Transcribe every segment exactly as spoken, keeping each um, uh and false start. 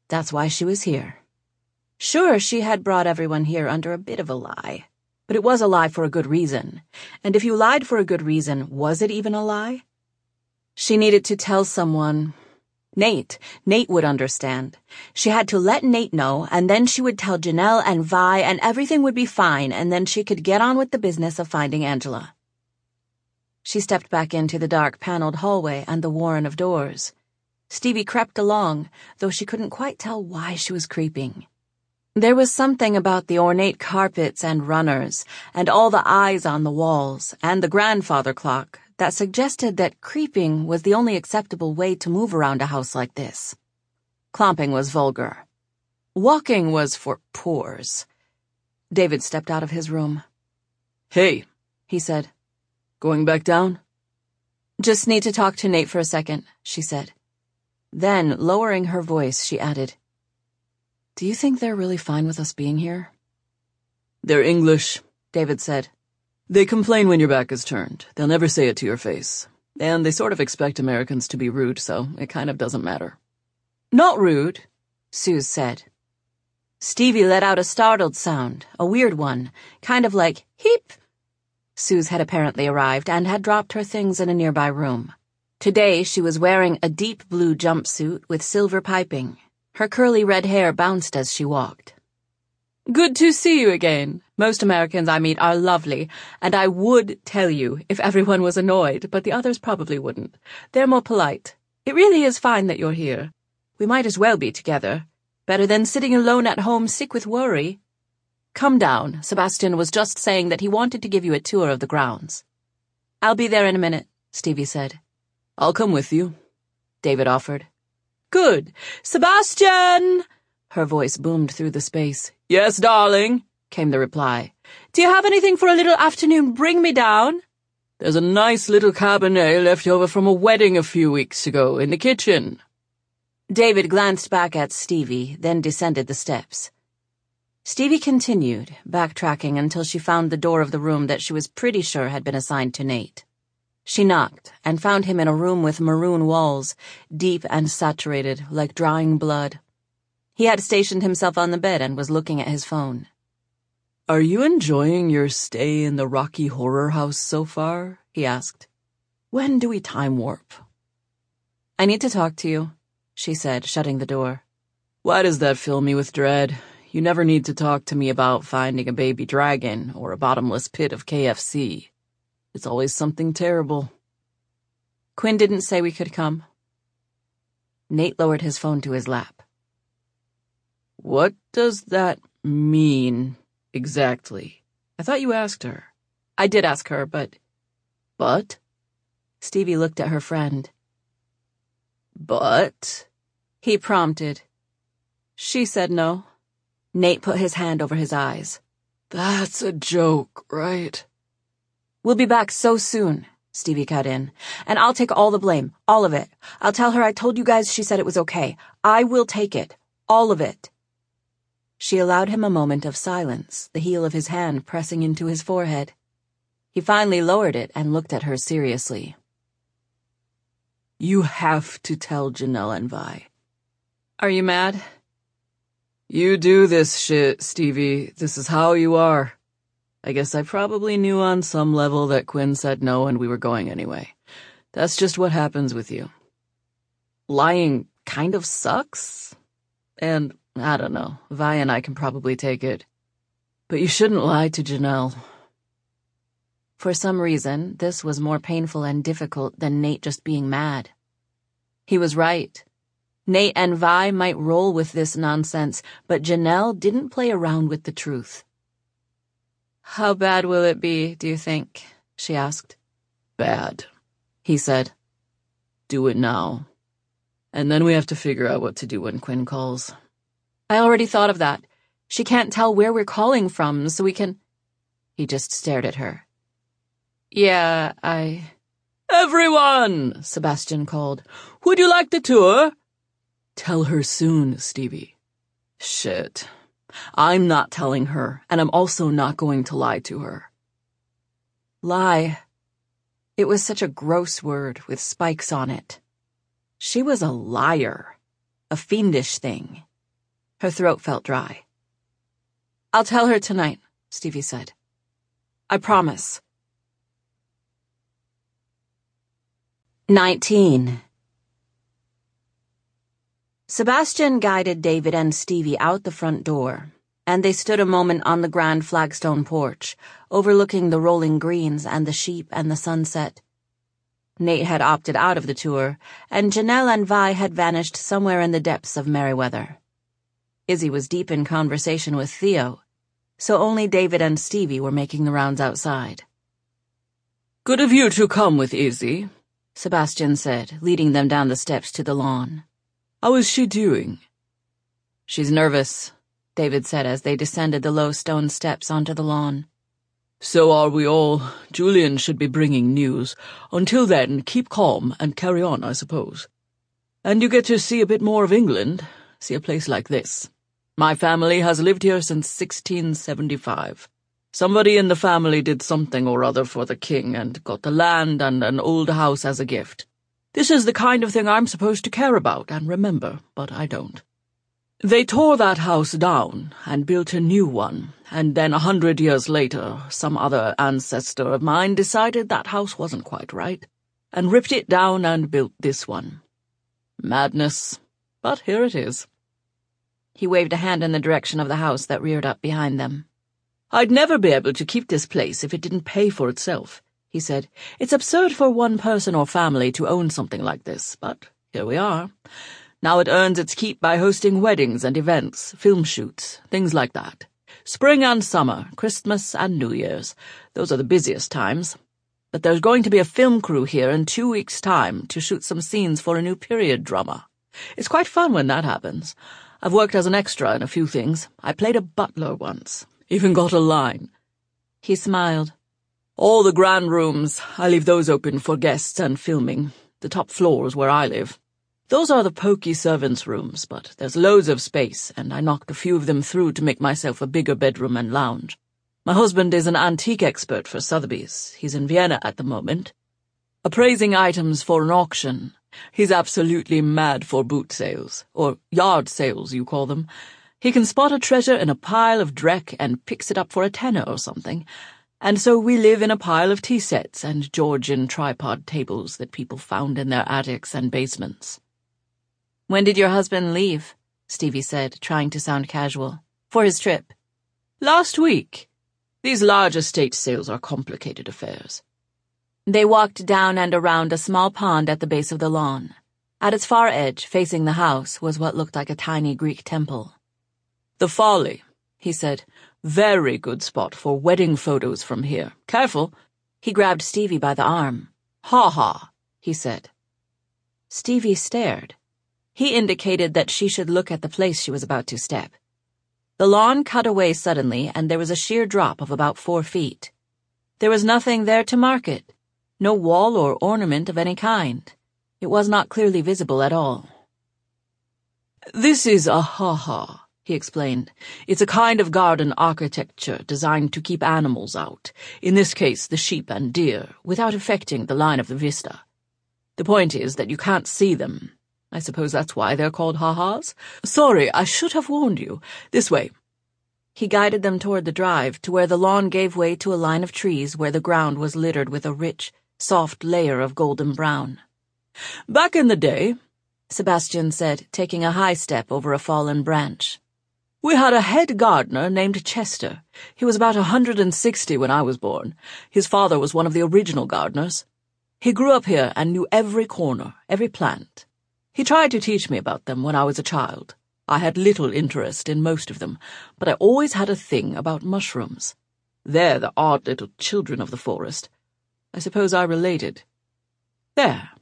That's why she was here. Sure, she had brought everyone here under a bit of a lie. But it was a lie for a good reason. And if you lied for a good reason, was it even a lie? She needed to tell someone. Nate. Nate would understand. She had to let Nate know, and then she would tell Janelle and Vi, and everything would be fine, and then she could get on with the business of finding Angela. She stepped back into the dark paneled hallway and the warren of doors. Stevie crept along, though she couldn't quite tell why she was creeping. There was something about the ornate carpets and runners, and all the eyes on the walls, and the grandfather clock, that suggested that creeping was the only acceptable way to move around a house like this. Clomping was vulgar. Walking was for poors. David stepped out of his room. "Hey," he said. "Going back down?" "Just need to talk to Nate for a second," she said. Then, lowering her voice, she added, "Do you think they're really fine with us being here?" "They're English," David said. "They complain when your back is turned. They'll never say it to your face. And they sort of expect Americans to be rude, so it kind of doesn't matter." "Not rude," Suze said. Stevie let out a startled sound, a weird one, kind of like, heep. Suze had apparently arrived and had dropped her things in a nearby room. Today she was wearing a deep blue jumpsuit with silver piping. Her curly red hair bounced as she walked. "Good to see you again. Most Americans I meet are lovely, and I would tell you if everyone was annoyed, but the others probably wouldn't. They're more polite. It really is fine that you're here. We might as well be together. Better than sitting alone at home sick with worry. Come down. Sebastian was just saying that he wanted to give you a tour of the grounds." "I'll be there in a minute," Stevie said. "I'll come with you," David offered. "Good. Sebastian!" Her voice boomed through the space. "Yes, darling," came the reply. "Do you have anything for a little afternoon bring-me-down?" "There's a nice little Cabernet left over from a wedding a few weeks ago in the kitchen." David glanced back at Stevie, then descended the steps. Stevie continued, backtracking until she found the door of the room that she was pretty sure had been assigned to Nate. She knocked and found him in a room with maroon walls, deep and saturated, like drying blood. He had stationed himself on the bed and was looking at his phone. "Are you enjoying your stay in the Rocky Horror House so far?" he asked. "When do we time warp?" "I need to talk to you," she said, shutting the door. "Why does that fill me with dread? You never need to talk to me about finding a baby dragon or a bottomless pit of K F C. It's always something terrible." "Quinn didn't say we could come." Nate lowered his phone to his lap. "What does that mean, exactly? I thought you asked her." "I did ask her, but—" "But?" Stevie looked at her friend. "But?" he prompted. She said no. Nate put his hand over his eyes. "That's a joke, right?" "We'll be back so soon," Stevie cut in. "And I'll take all the blame, all of it. I'll tell her I told you guys she said it was okay. I will take it, all of it." She allowed him a moment of silence, the heel of his hand pressing into his forehead. He finally lowered it and looked at her seriously. "You have to tell Janelle and Vi." "Are you mad?" "You do this shit, Stevie. This is how you are. I guess I probably knew on some level that Quinn said no and we were going anyway. That's just what happens with you. Lying kind of sucks. And, I don't know, Vi and I can probably take it. But you shouldn't lie to Janelle." For some reason, this was more painful and difficult than Nate just being mad. He was right. Nate and Vi might roll with this nonsense, but Janelle didn't play around with the truth. "How bad will it be, do you think?" she asked. "Bad," he said. "Do it now. And then we have to figure out what to do when Quinn calls." "I already thought of that. She can't tell where we're calling from, so we can—" He just stared at her. "Yeah, I—" "Everyone!" Sebastian called. "Would you like the tour?" "Tell her soon, Stevie." "Shit. I'm not telling her, and I'm also not going to lie to her." Lie. It was such a gross word with spikes on it. She was a liar. A fiendish thing. Her throat felt dry. "I'll tell her tonight," Stevie said. "I promise." Nineteen. Sebastian guided David and Stevie out the front door, and they stood a moment on the grand flagstone porch, overlooking the rolling greens and the sheep and the sunset. Nate had opted out of the tour, and Janelle and Vi had vanished somewhere in the depths of Merriweather. Izzy was deep in conversation with Theo, so only David and Stevie were making the rounds outside. "Good of you to come with Izzy," Sebastian said, leading them down the steps to the lawn. "How is she doing?" "She's nervous," David said as they descended the low stone steps onto the lawn. "So are we all. Julian should be bringing news. Until then, keep calm and carry on, I suppose. And you get to see a bit more of England, see a place like this. My family has lived here since sixteen seventy-five. Somebody in the family did something or other for the king and got the land and an old house as a gift. This is the kind of thing I'm supposed to care about and remember, but I don't. They tore that house down and built a new one, and then a hundred years later, some other ancestor of mine decided that house wasn't quite right, and ripped it down and built this one. Madness, but here it is." He waved a hand in the direction of the house that reared up behind them. "I'd never be able to keep this place if it didn't pay for itself," he said. "It's absurd for one person or family to own something like this, but here we are. Now it earns its keep by hosting weddings and events, film shoots, things like that. Spring and summer, Christmas and New Year's. Those are the busiest times. But there's going to be a film crew here in two weeks' time to shoot some scenes for a new period drama. It's quite fun when that happens. I've worked as an extra in a few things. I played a butler once. Even got a line." He smiled. "All the grand rooms, I leave those open for guests and filming. The top floor's where I live. Those are the pokey servants' rooms, but there's loads of space, and I knocked a few of them through to make myself a bigger bedroom and lounge. My husband is an antique expert for Sotheby's. He's in Vienna at the moment, appraising items for an auction. He's absolutely mad for boot sales, or yard sales, you call them. He can spot a treasure in a pile of dreck and picks it up for a tenner or something. And so we live in a pile of tea sets and Georgian tripod tables that people found in their attics and basements." "When did your husband leave?" Stevie said, trying to sound casual. "For his trip?" "Last week. These large estate sales are complicated affairs." They walked down and around a small pond at the base of the lawn. At its far edge, facing the house, was what looked like a tiny Greek temple. "The Folly," he said. "Very good spot for wedding photos from here. Careful." He grabbed Stevie by the arm. "Ha-ha," he said. Stevie stared. He indicated that she should look at the place she was about to step. The lawn cut away suddenly, and there was a sheer drop of about four feet. There was nothing there to mark it. No wall or ornament of any kind. It was not clearly visible at all. "This is a ha-ha," he explained. "It's a kind of garden architecture designed to keep animals out, in this case the sheep and deer, without affecting the line of the vista. The point is that you can't see them. I suppose that's why they're called ha-has. Sorry, I should have warned you. This way." He guided them toward the drive, to where the lawn gave way to a line of trees where the ground was littered with a rich, soft layer of golden brown. "Back in the day," Sebastian said, taking a high step over a fallen branch, "we had a head gardener named Chester. He was about a hundred and sixty when I was born. His father was one of the original gardeners. He grew up here and knew every corner, every plant. He tried to teach me about them when I was a child. I had little interest in most of them, but I always had a thing about mushrooms. They're the odd little children of the forest. I suppose I related. There."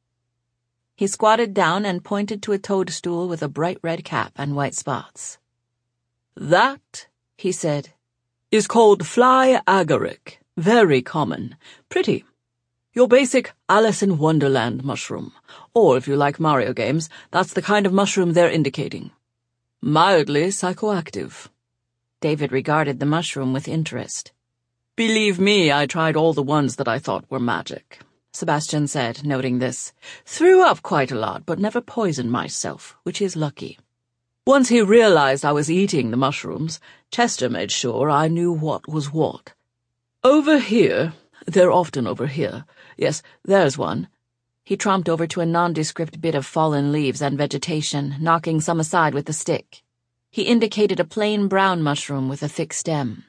He squatted down and pointed to a toadstool with a bright red cap and white spots. "That," he said, "is called fly agaric. Very common. Pretty. Your basic Alice in Wonderland mushroom. Or, if you like Mario games, that's the kind of mushroom they're indicating. Mildly psychoactive." David regarded the mushroom with interest. "Believe me, I tried all the ones that I thought were magic," Sebastian said, noting this. "Threw up quite a lot, but never poisoned myself, which is lucky." Once he realized I was eating the mushrooms, Chester made sure I knew what was what. Over here, they're often over here. Yes, there's one. He tromped over to a nondescript bit of fallen leaves and vegetation, knocking some aside with a stick. He indicated a plain brown mushroom with a thick stem.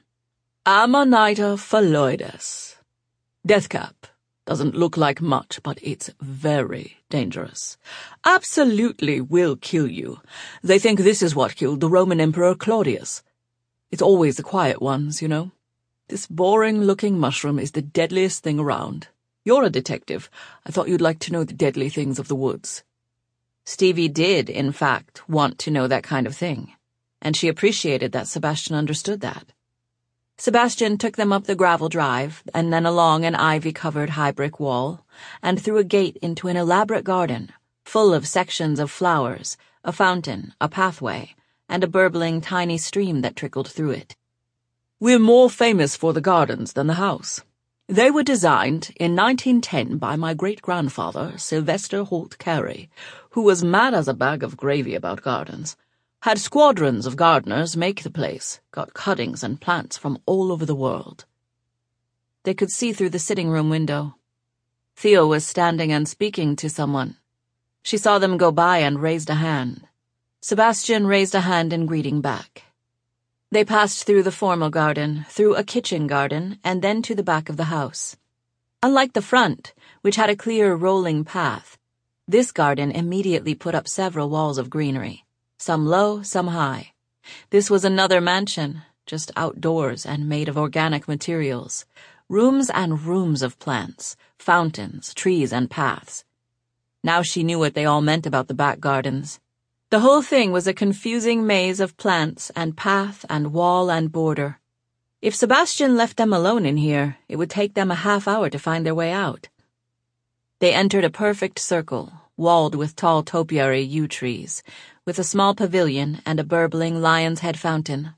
Amanita phalloides. Deathcap. Doesn't look like much, but it's very dangerous. Absolutely will kill you. They think this is what killed the Roman Emperor Claudius. It's always the quiet ones, you know. This boring-looking mushroom is the deadliest thing around. You're a detective. I thought you'd like to know the deadly things of the woods. Stevie did, in fact, want to know that kind of thing, and she appreciated that Sebastian understood that. Sebastian took them up the gravel drive, and then along an ivy-covered high brick wall, and through a gate into an elaborate garden, full of sections of flowers, a fountain, a pathway, and a burbling tiny stream that trickled through it. We're more famous for the gardens than the house. They were designed in nineteen ten by my great-grandfather, Sylvester Holt Carey, who was mad as a bag of gravy about gardens. Had squadrons of gardeners make the place, got cuttings and plants from all over the world. They could see through the sitting-room window. Theo was standing and speaking to someone. She saw them go by and raised a hand. Sebastian raised a hand in greeting back. They passed through the formal garden, through a kitchen garden, and then to the back of the house. Unlike the front, which had a clear rolling path, this garden immediately put up several walls of greenery. Some low, some high. This was another mansion, just outdoors and made of organic materials. Rooms and rooms of plants, fountains, trees, and paths. Now she knew what they all meant about the back gardens. The whole thing was a confusing maze of plants and path and wall and border. If Sebastian left them alone in here, it would take them a half hour to find their way out. They entered a perfect circle, walled with tall topiary yew trees, with a small pavilion and a burbling lion's head fountain.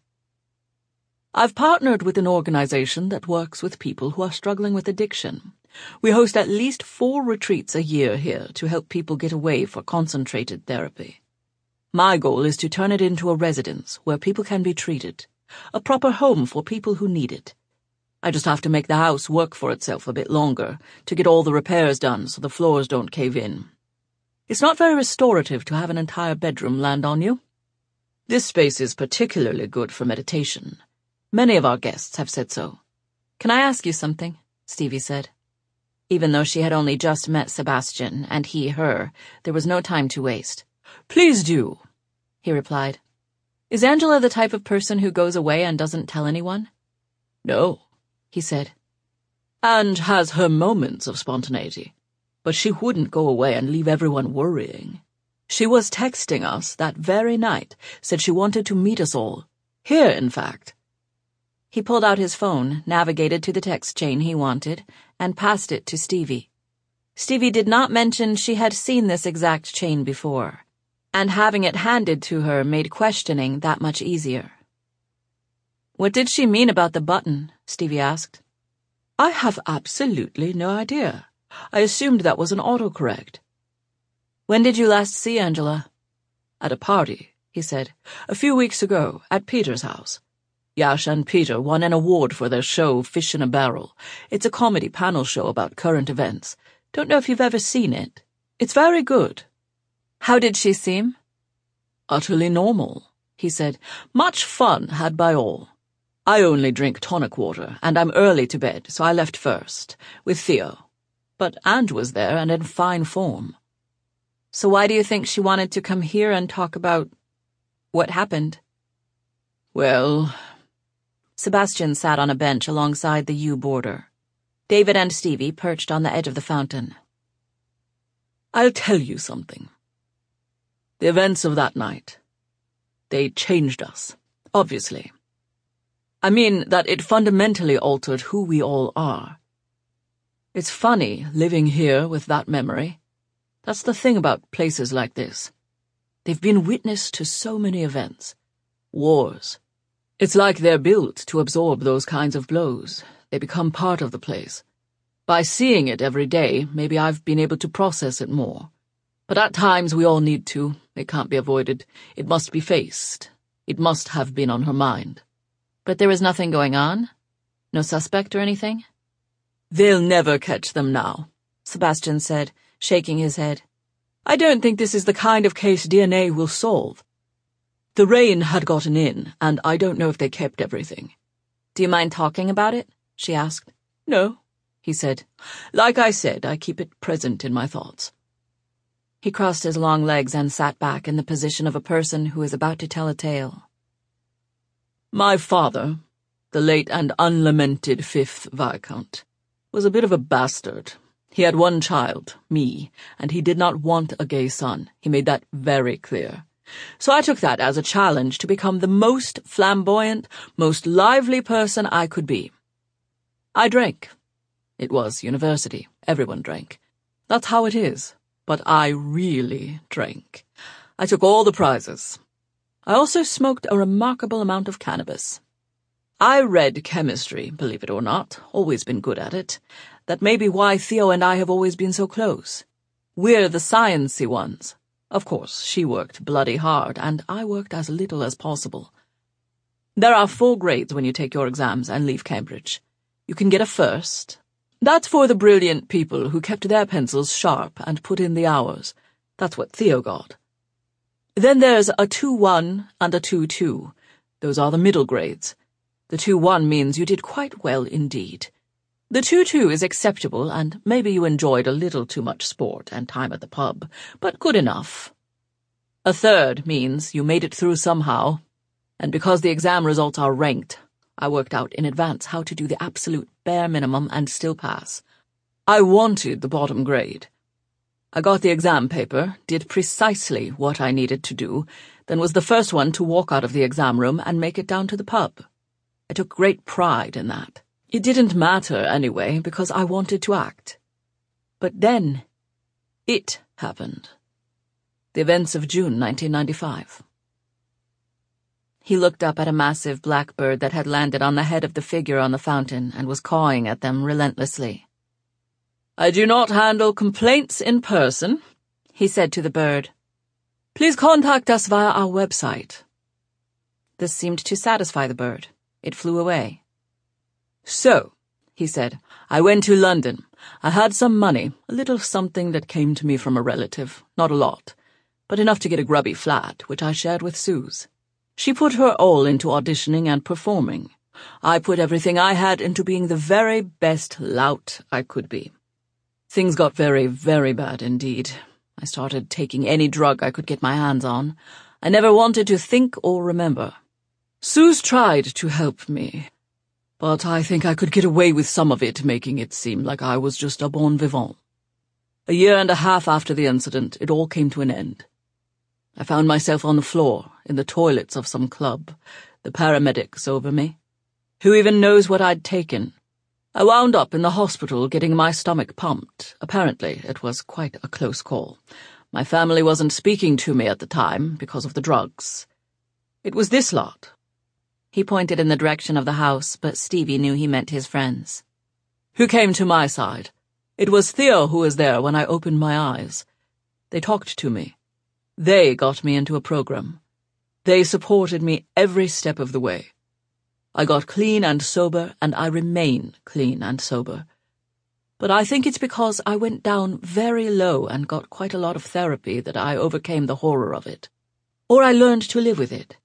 I've partnered with an organization that works with people who are struggling with addiction. We host at least four retreats a year here to help people get away for concentrated therapy. My goal is to turn it into a residence where people can be treated, a proper home for people who need it. I just have to make the house work for itself a bit longer to get all the repairs done so the floors don't cave in. It's not very restorative to have an entire bedroom land on you. This space is particularly good for meditation. Many of our guests have said so. Can I ask you something? Stevie said. Even though she had only just met Sebastian, and he her, there was no time to waste. Please do, he replied. Is Angela the type of person who goes away and doesn't tell anyone? No, he said. And has her moments of spontaneity. But she wouldn't go away and leave everyone worrying. She was texting us that very night, said she wanted to meet us all. Here, in fact. He pulled out his phone, navigated to the text chain he wanted, and passed it to Stevie. Stevie did not mention she had seen this exact chain before, and having it handed to her made questioning that much easier. What did she mean about the button? Stevie asked. I have absolutely no idea. I assumed that was an autocorrect. When did you last see Angela? At a party, he said. A few weeks ago, at Peter's house. Yash and Peter won an award for their show Fish in a Barrel. It's a comedy panel show about current events. Don't know if you've ever seen it. It's very good. How did she seem? Utterly normal, he said. Much fun had by all. I only drink tonic water, and I'm early to bed, so I left first, with Theo. But Ange was there and in fine form. So why do you think she wanted to come here and talk about what happened? Well... Sebastian sat on a bench alongside the yew border. David and Stevie perched on the edge of the fountain. I'll tell you something. The events of that night, they changed us, obviously. I mean that it fundamentally altered who we all are. It's funny living here with that memory. That's the thing about places like this. They've been witness to so many events. Wars. It's like they're built to absorb those kinds of blows. They become part of the place. By seeing it every day, maybe I've been able to process it more. But at times we all need to. It can't be avoided. It must be faced. It must have been on her mind. But there was nothing going on? No suspect or anything? They'll never catch them now, Sebastian said, shaking his head. I don't think this is the kind of case D N A will solve. The rain had gotten in, and I don't know if they kept everything. Do you mind talking about it? She asked. No, he said. Like I said, I keep it present in my thoughts. He crossed his long legs and sat back in the position of a person who is about to tell a tale. My father, the late and unlamented fifth Viscount, was a bit of a bastard. He had one child, me, and he did not want a gay son. He made that very clear. So I took that as a challenge to become the most flamboyant, most lively person I could be. I drank. It was university. Everyone drank. That's how it is. But I really drank. I took all the prizes. I also smoked a remarkable amount of cannabis. I read chemistry, believe it or not, always been good at it. That may be why Theo and I have always been so close. We're the sciencey ones. Of course, she worked bloody hard, and I worked as little as possible. There are four grades when you take your exams and leave Cambridge. You can get a first. That's for the brilliant people who kept their pencils sharp and put in the hours. That's what Theo got. Then there's a two one and a two two. Those are the middle grades. The two one means you did quite well indeed. The two two is acceptable, and maybe you enjoyed a little too much sport and time at the pub, but good enough. A third means you made it through somehow, and because the exam results are ranked, I worked out in advance how to do the absolute bare minimum and still pass. I wanted the bottom grade. I got the exam paper, did precisely what I needed to do, then was the first one to walk out of the exam room and make it down to the pub. I took great pride in that. It didn't matter anyway, because I wanted to act. But then, it happened. The events of June nineteen ninety-five. He looked up at a massive black bird that had landed on the head of the figure on the fountain and was cawing at them relentlessly. I do not handle complaints in person, he said to the bird. Please contact us via our website. This seemed to satisfy the bird. It flew away. So, he said, I went to London. I had some money, a little something that came to me from a relative, not a lot, but enough to get a grubby flat, which I shared with Suze. She put her all into auditioning and performing. I put everything I had into being the very best lout I could be. Things got very, very bad indeed. I started taking any drug I could get my hands on. I never wanted to think or remember. Suze tried to help me, but I think I could get away with some of it, making it seem like I was just a bon vivant. A year and a half after the incident, it all came to an end. I found myself on the floor, in the toilets of some club, the paramedics over me. Who even knows what I'd taken? I wound up in the hospital getting my stomach pumped. Apparently, it was quite a close call. My family wasn't speaking to me at the time because of the drugs. It was this lot. He pointed in the direction of the house, but Stevie knew he meant his friends. Who came to my side? It was Theo who was there when I opened my eyes. They talked to me. They got me into a program. They supported me every step of the way. I got clean and sober, and I remain clean and sober. But I think it's because I went down very low and got quite a lot of therapy that I overcame the horror of it. Or I learned to live with it.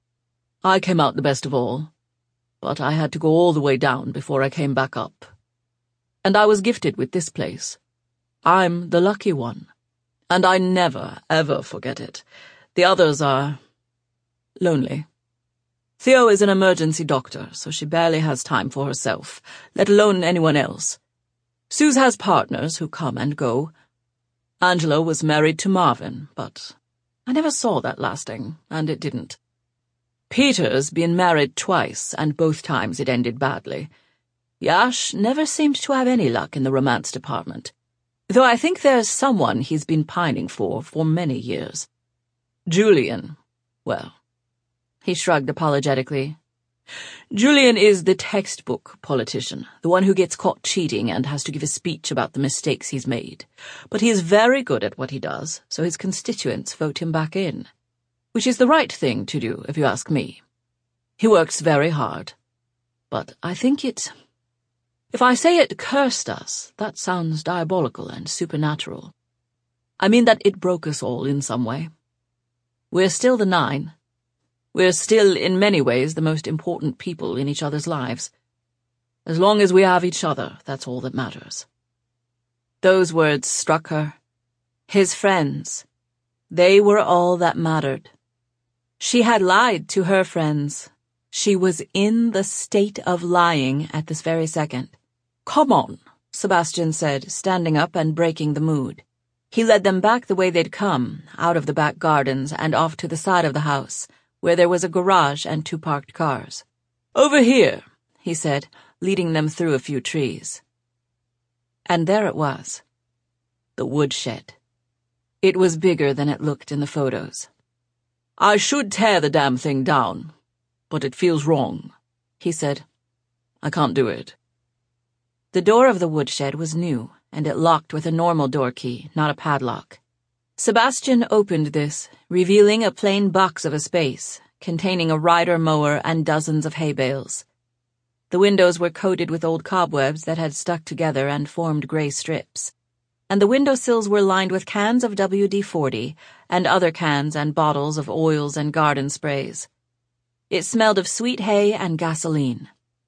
I came out the best of all, but I had to go all the way down before I came back up. And I was gifted with this place. I'm the lucky one. And I never, ever forget it. The others are lonely. Theo is an emergency doctor, so she barely has time for herself, let alone anyone else. Suze has partners who come and go. Angela was married to Marvin, but I never saw that lasting, and it didn't. Peter's been married twice, and both times it ended badly. Yash never seemed to have any luck in the romance department, though I think there's someone he's been pining for for many years. Julian, well, he shrugged apologetically. Julian is the textbook politician, the one who gets caught cheating and has to give a speech about the mistakes he's made. But he is very good at what he does, so his constituents vote him back in. Which is the right thing to do, if you ask me. He works very hard. But I think it... If I say it cursed us, that sounds diabolical and supernatural. I mean that it broke us all in some way. We're still the Nine. We're still, in many ways, the most important people in each other's lives. As long as we have each other, that's all that matters. Those words struck her. His friends. They were all that mattered. She had lied to her friends. She was in the state of lying at this very second. "Come on," Sebastian said, standing up and breaking the mood. He led them back the way they'd come, out of the back gardens and off to the side of the house, where there was a garage and two parked cars. "Over here," he said, leading them through a few trees. And there it was. The woodshed. It was bigger than it looked in the photos. "I should tear the damn thing down, but it feels wrong," he said. "I can't do it." The door of the woodshed was new, and it locked with a normal door key, not a padlock. Sebastian opened this, revealing a plain box of a space, containing a rider mower and dozens of hay bales. The windows were coated with old cobwebs that had stuck together and formed gray strips, and the windowsills were lined with cans of W D forty and other cans and bottles of oils and garden sprays. It smelled of sweet hay and gasoline.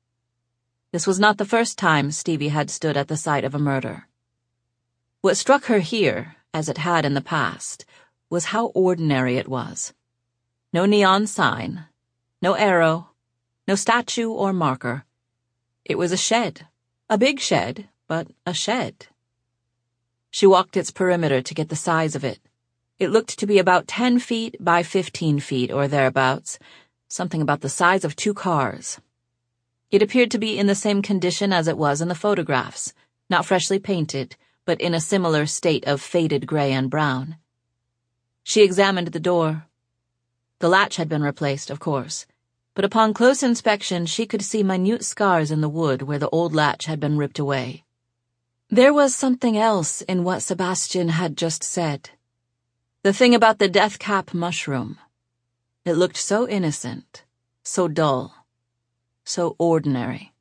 This was not the first time Stevie had stood at the site of a murder. What struck her here, as it had in the past, was how ordinary it was. No neon sign, no arrow, no statue or marker. It was a shed, a big shed, but a shed. She walked its perimeter to get the size of it. It looked to be about ten feet by fifteen feet or thereabouts, something about the size of two cars. It appeared to be in the same condition as it was in the photographs, not freshly painted, but in a similar state of faded gray and brown. She examined the door. The latch had been replaced, of course, but upon close inspection she could see minute scars in the wood where the old latch had been ripped away. There was something else in what Sebastian had just said. The thing about the death cap mushroom. It looked so innocent, so dull, so ordinary.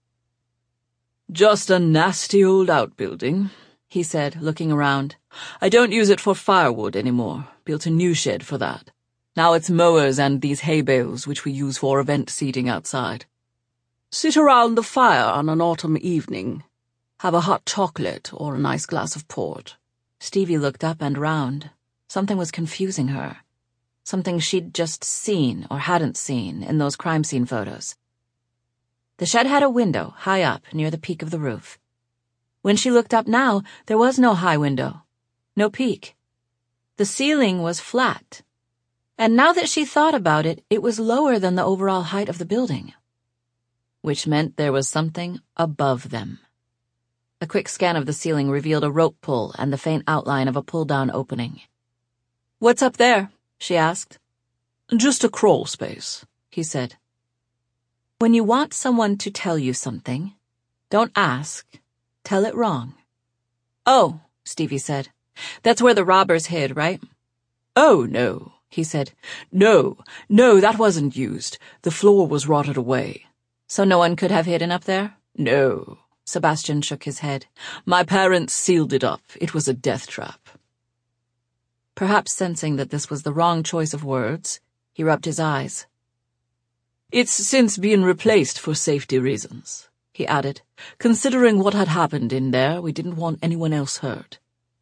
"Just a nasty old outbuilding," he said, looking around. "I don't use it for firewood anymore. Built a new shed for that. Now it's mowers and these hay bales which we use for event seating outside. Sit around the fire on an autumn evening. Have a hot chocolate or a nice glass of port." Stevie looked up and round. Something was confusing her. Something she'd just seen or hadn't seen in those crime scene photos. The shed had a window high up near the peak of the roof. When she looked up now, there was no high window, no peak. The ceiling was flat, and now that she thought about it, it was lower than the overall height of the building, which meant there was something above them. A quick scan of the ceiling revealed a rope pull and the faint outline of a pull-down opening. "What's up there?" she asked. "Just a crawl space," he said. When you want someone to tell you something, don't ask. Tell it wrong. "Oh," Stevie said. "That's where the robbers hid, right?" "Oh, no," he said. No, no, that wasn't used. The floor was rotted away." "So no one could have hidden up there?" "No." Sebastian shook his head. "My parents sealed it up. It was a death trap." Perhaps sensing that this was the wrong choice of words, he rubbed his eyes. "It's since been replaced for safety reasons," he added. "Considering what had happened in there, we didn't want anyone else hurt."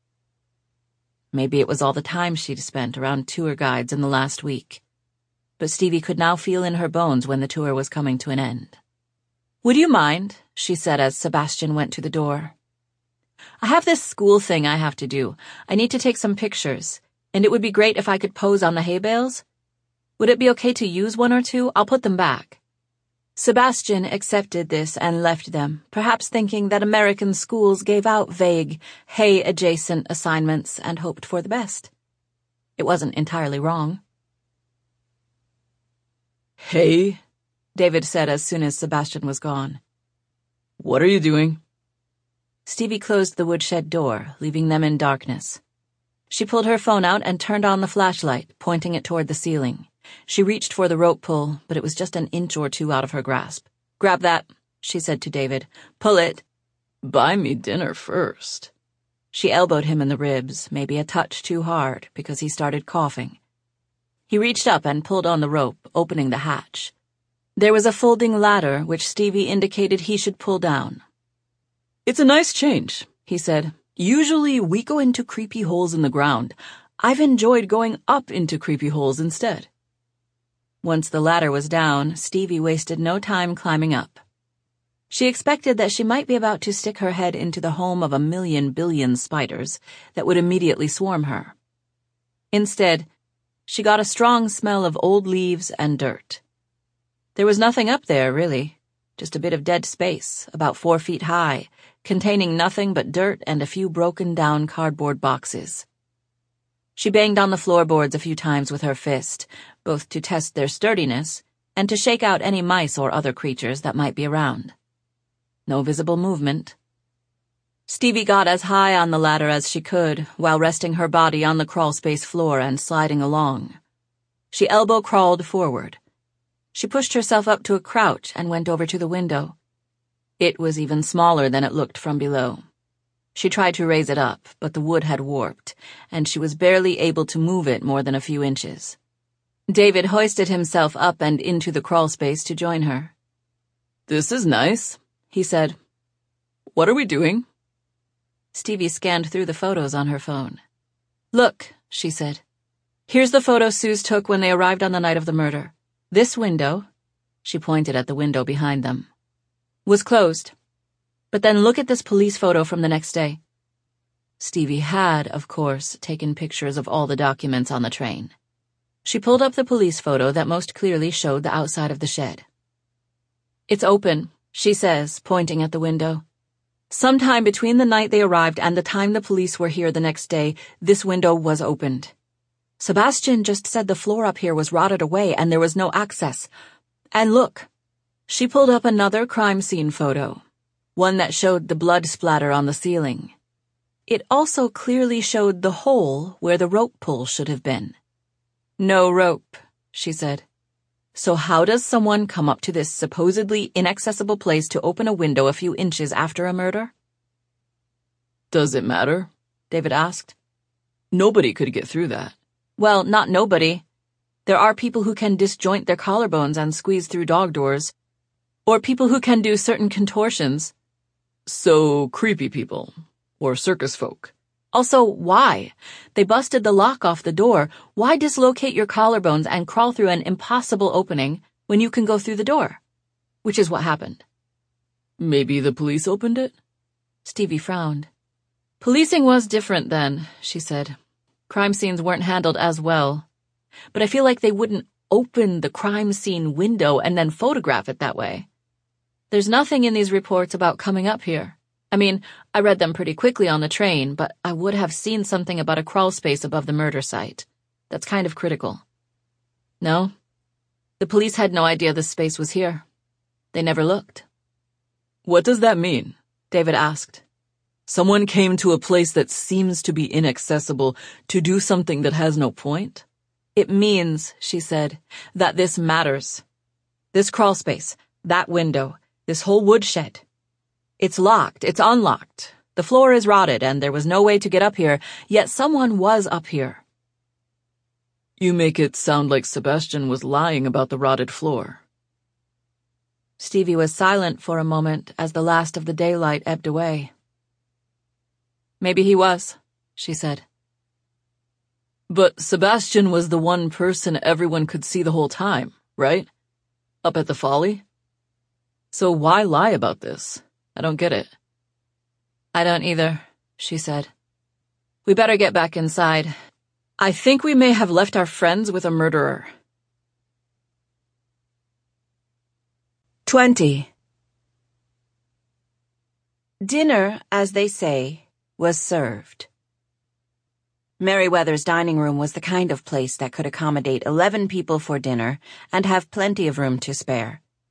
Maybe it was all the time she'd spent around tour guides in the last week. But Stevie could now feel in her bones when the tour was coming to an end. "Would you mind?" she said as Sebastian went to the door. "I have this school thing I have to do. I need to take some pictures, and it would be great if I could pose on the hay bales. Would it be okay to use one or two? I'll put them back." Sebastian accepted this and left them, perhaps thinking that American schools gave out vague, hay-adjacent assignments and hoped for the best. It wasn't entirely wrong. "Hay?" David said as soon as Sebastian was gone. What are you doing? Stevie closed the woodshed door, leaving them in darkness. She pulled her phone out and turned on the flashlight, pointing it toward the ceiling. She reached for the rope pull, but it was just an inch or two out of her grasp. "Grab that," she said to David. "Pull it." "Buy me dinner first." She elbowed him in the ribs, maybe a touch too hard, because he started coughing. He reached up and pulled on the rope, opening the hatch. There was a folding ladder, which Stevie indicated he should pull down. "It's a nice change," he said. "Usually we go into creepy holes in the ground. I've enjoyed going up into creepy holes instead." Once the ladder was down, Stevie wasted no time climbing up. She expected that she might be about to stick her head into the home of a million billion spiders that would immediately swarm her. Instead, she got a strong smell of old leaves and dirt. There was nothing up there, really, just a bit of dead space, about four feet high, containing nothing but dirt and a few broken-down cardboard boxes. She banged on the floorboards a few times with her fist, both to test their sturdiness and to shake out any mice or other creatures that might be around. No visible movement. Stevie got as high on the ladder as she could, while resting her body on the crawlspace floor and sliding along. She elbow-crawled forward. She pushed herself up to a crouch and went over to the window. It was even smaller than it looked from below. She tried to raise it up, but the wood had warped, and she was barely able to move it more than a few inches. David hoisted himself up and into the crawlspace to join her. "This is nice," he said. "What are we doing?" Stevie scanned through the photos on her phone. "Look," she said. "Here's the photo Suze took when they arrived on the night of the murder. This window," she pointed at the window behind them, "was closed. But then look at this police photo from the next day." Stevie had, of course, taken pictures of all the documents on the train. She pulled up the police photo that most clearly showed the outside of the shed. "It's open," she says, pointing at the window. "Sometime between the night they arrived and the time the police were here the next day, this window was opened. Sebastian just said the floor up here was rotted away and there was no access. And look." She pulled up another crime scene photo, one that showed the blood splatter on the ceiling. It also clearly showed the hole where the rope pull should have been. "No rope," she said. "So how does someone come up to this supposedly inaccessible place to open a window a few inches after a murder?" "Does it matter?" David asked. "Nobody could get through that." "Well, not nobody. There are people who can disjoint their collarbones and squeeze through dog doors. Or people who can do certain contortions." "So creepy people. Or circus folk." "Also, why? They busted the lock off the door. Why dislocate your collarbones and crawl through an impossible opening when you can go through the door?" Which is what happened. "Maybe the police opened it?" Stevie frowned. "Policing was different then," she said. "Crime scenes weren't handled as well. But I feel like they wouldn't open the crime scene window and then photograph it that way. There's nothing in these reports about coming up here. I mean, I read them pretty quickly on the train, but I would have seen something about a crawl space above the murder site. That's kind of critical." "No. The police had no idea this space was here. They never looked." "What does that mean?" David asked. "Someone came to a place that seems to be inaccessible to do something that has no point?" "It means," she said, "that this matters. This crawl space, that window, this whole woodshed. It's locked, it's unlocked. The floor is rotted and there was no way to get up here, yet someone was up here." "You make it sound like Sebastian was lying about the rotted floor." Stevie was silent for a moment as the last of the daylight ebbed away. "Maybe he was," she said. "But Sebastian was the one person everyone could see the whole time, right? Up at the Folly? So why lie about this? I don't get it." "I don't either," she said. "We better get back inside. I think we may have left our friends with a murderer." Twenty. Dinner, as they say, was served. Merriweather's dining room was the kind of place that could accommodate eleven people for dinner and have plenty of room to spare.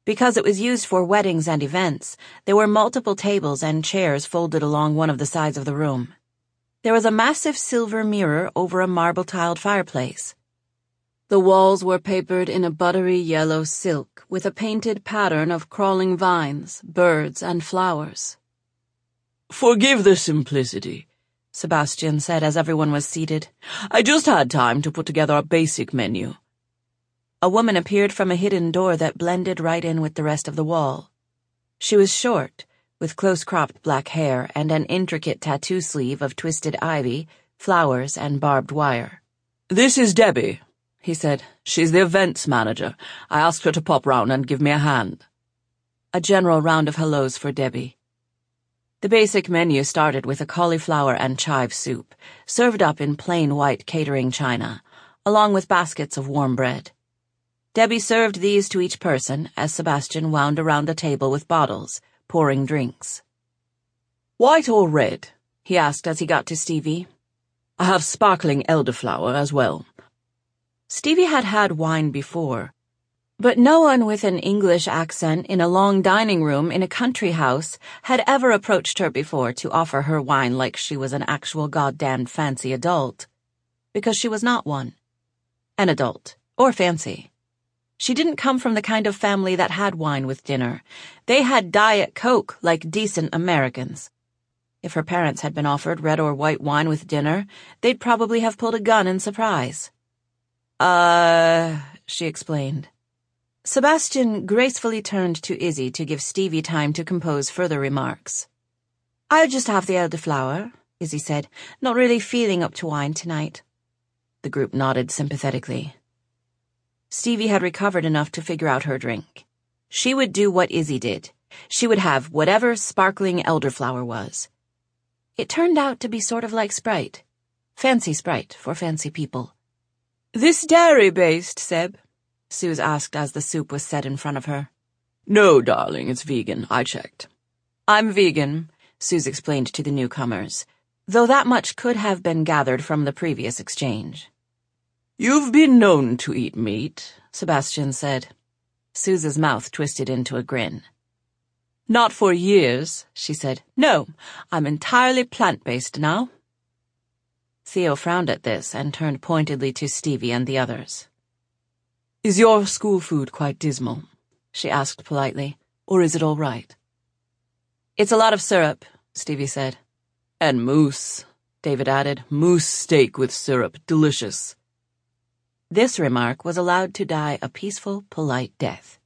Because it was used for weddings and events, there were multiple tables and chairs folded along one of the sides of the room. There was a massive silver mirror over a marble-tiled fireplace. The walls were papered in a buttery yellow silk with a painted pattern of crawling vines, birds, and flowers. "Forgive the simplicity," Sebastian said as everyone was seated. "I just had time to put together a basic menu." A woman appeared from a hidden door that blended right in with the rest of the wall. She was short, with close-cropped black hair and an intricate tattoo sleeve of twisted ivy, flowers, and barbed wire. "This is Debbie," he said. "She's the events manager. I asked her to pop round and give me a hand." A general round of hellos for Debbie. The basic menu started with a cauliflower and chive soup, served up in plain white catering china, along with baskets of warm bread. Debbie served these to each person as Sebastian wound around the table with bottles, pouring drinks. "White or red?" he asked as he got to Stevie. "I have sparkling elderflower as well." Stevie had had wine before, but no one with an English accent in a long dining room in a country house had ever approached her before to offer her wine like she was an actual goddamned fancy adult. Because she was not one. An adult. Or fancy. She didn't come from the kind of family that had wine with dinner. They had Diet Coke like decent Americans. If her parents had been offered red or white wine with dinner, they'd probably have pulled a gun in surprise. Uh, she explained. Sebastian gracefully turned to Izzy to give Stevie time to compose further remarks. "I'll just have the elderflower," Izzy said, "not really feeling up to wine tonight." The group nodded sympathetically. Stevie had recovered enough to figure out her drink. She would do what Izzy did. She would have whatever sparkling elderflower was. It turned out to be sort of like Sprite. Fancy Sprite for fancy people. "This dairy-based, Seb?" Suze asked as the soup was set in front of her. "No, darling, it's vegan. I checked." "I'm vegan," Suze explained to the newcomers, though that much could have been gathered from the previous exchange. "You've been known to eat meat," Sebastian said. Suze's mouth twisted into a grin. "Not for years," she said. "No, I'm entirely plant-based now." Theo frowned at this and turned pointedly to Stevie and the others. "Is your school food quite dismal?" she asked politely. "Or is it all right?" "It's a lot of syrup," Stevie said. "And mousse," David added. "Mousse steak with syrup. Delicious." This remark was allowed to die a peaceful, polite death.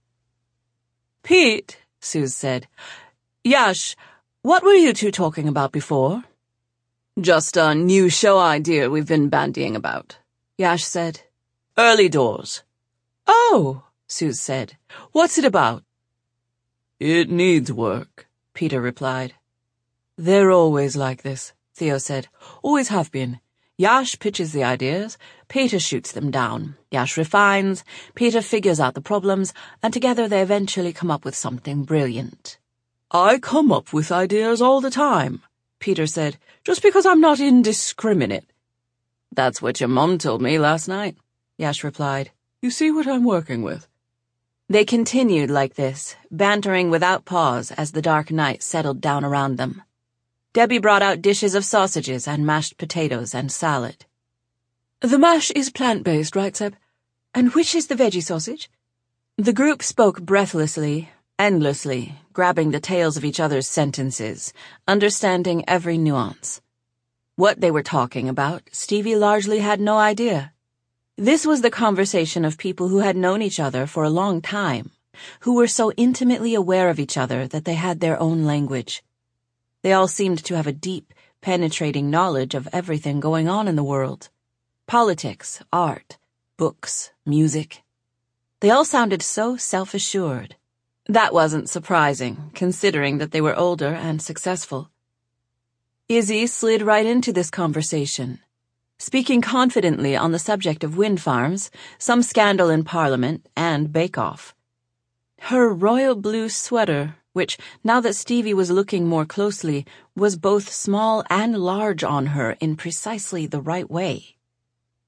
"Pete," Suze said. "Yash, what were you two talking about before?" "Just a new show idea we've been bandying about," Yash said. "Early Doors." "Oh," Suze said. "What's it about?" "It needs work," Peter replied. "They're always like this," Theo said. "Always have been. Yash pitches the ideas, Peter shoots them down. Yash refines, Peter figures out the problems, and together they eventually come up with something brilliant." "I come up with ideas all the time," Peter said, "just because I'm not indiscriminate." "That's what your mom told me last night," Yash replied. "You see what I'm working with." They continued like this, bantering without pause as the dark night settled down around them. Debbie brought out dishes of sausages and mashed potatoes and salad. "The mash is plant-based, right, Seb? And which is the veggie sausage?" The group spoke breathlessly, endlessly, grabbing the tails of each other's sentences, understanding every nuance. What they were talking about, Stevie largely had no idea. This was the conversation of people who had known each other for a long time, who were so intimately aware of each other that they had their own language. They all seemed to have a deep, penetrating knowledge of everything going on in the world. Politics, art, books, music. They all sounded so self-assured. That wasn't surprising, considering that they were older and successful. Izzy slid right into this conversation, speaking confidently on the subject of wind farms, some scandal in Parliament, and Bake-Off. Her royal blue sweater, which, now that Stevie was looking more closely, was both small and large on her in precisely the right way.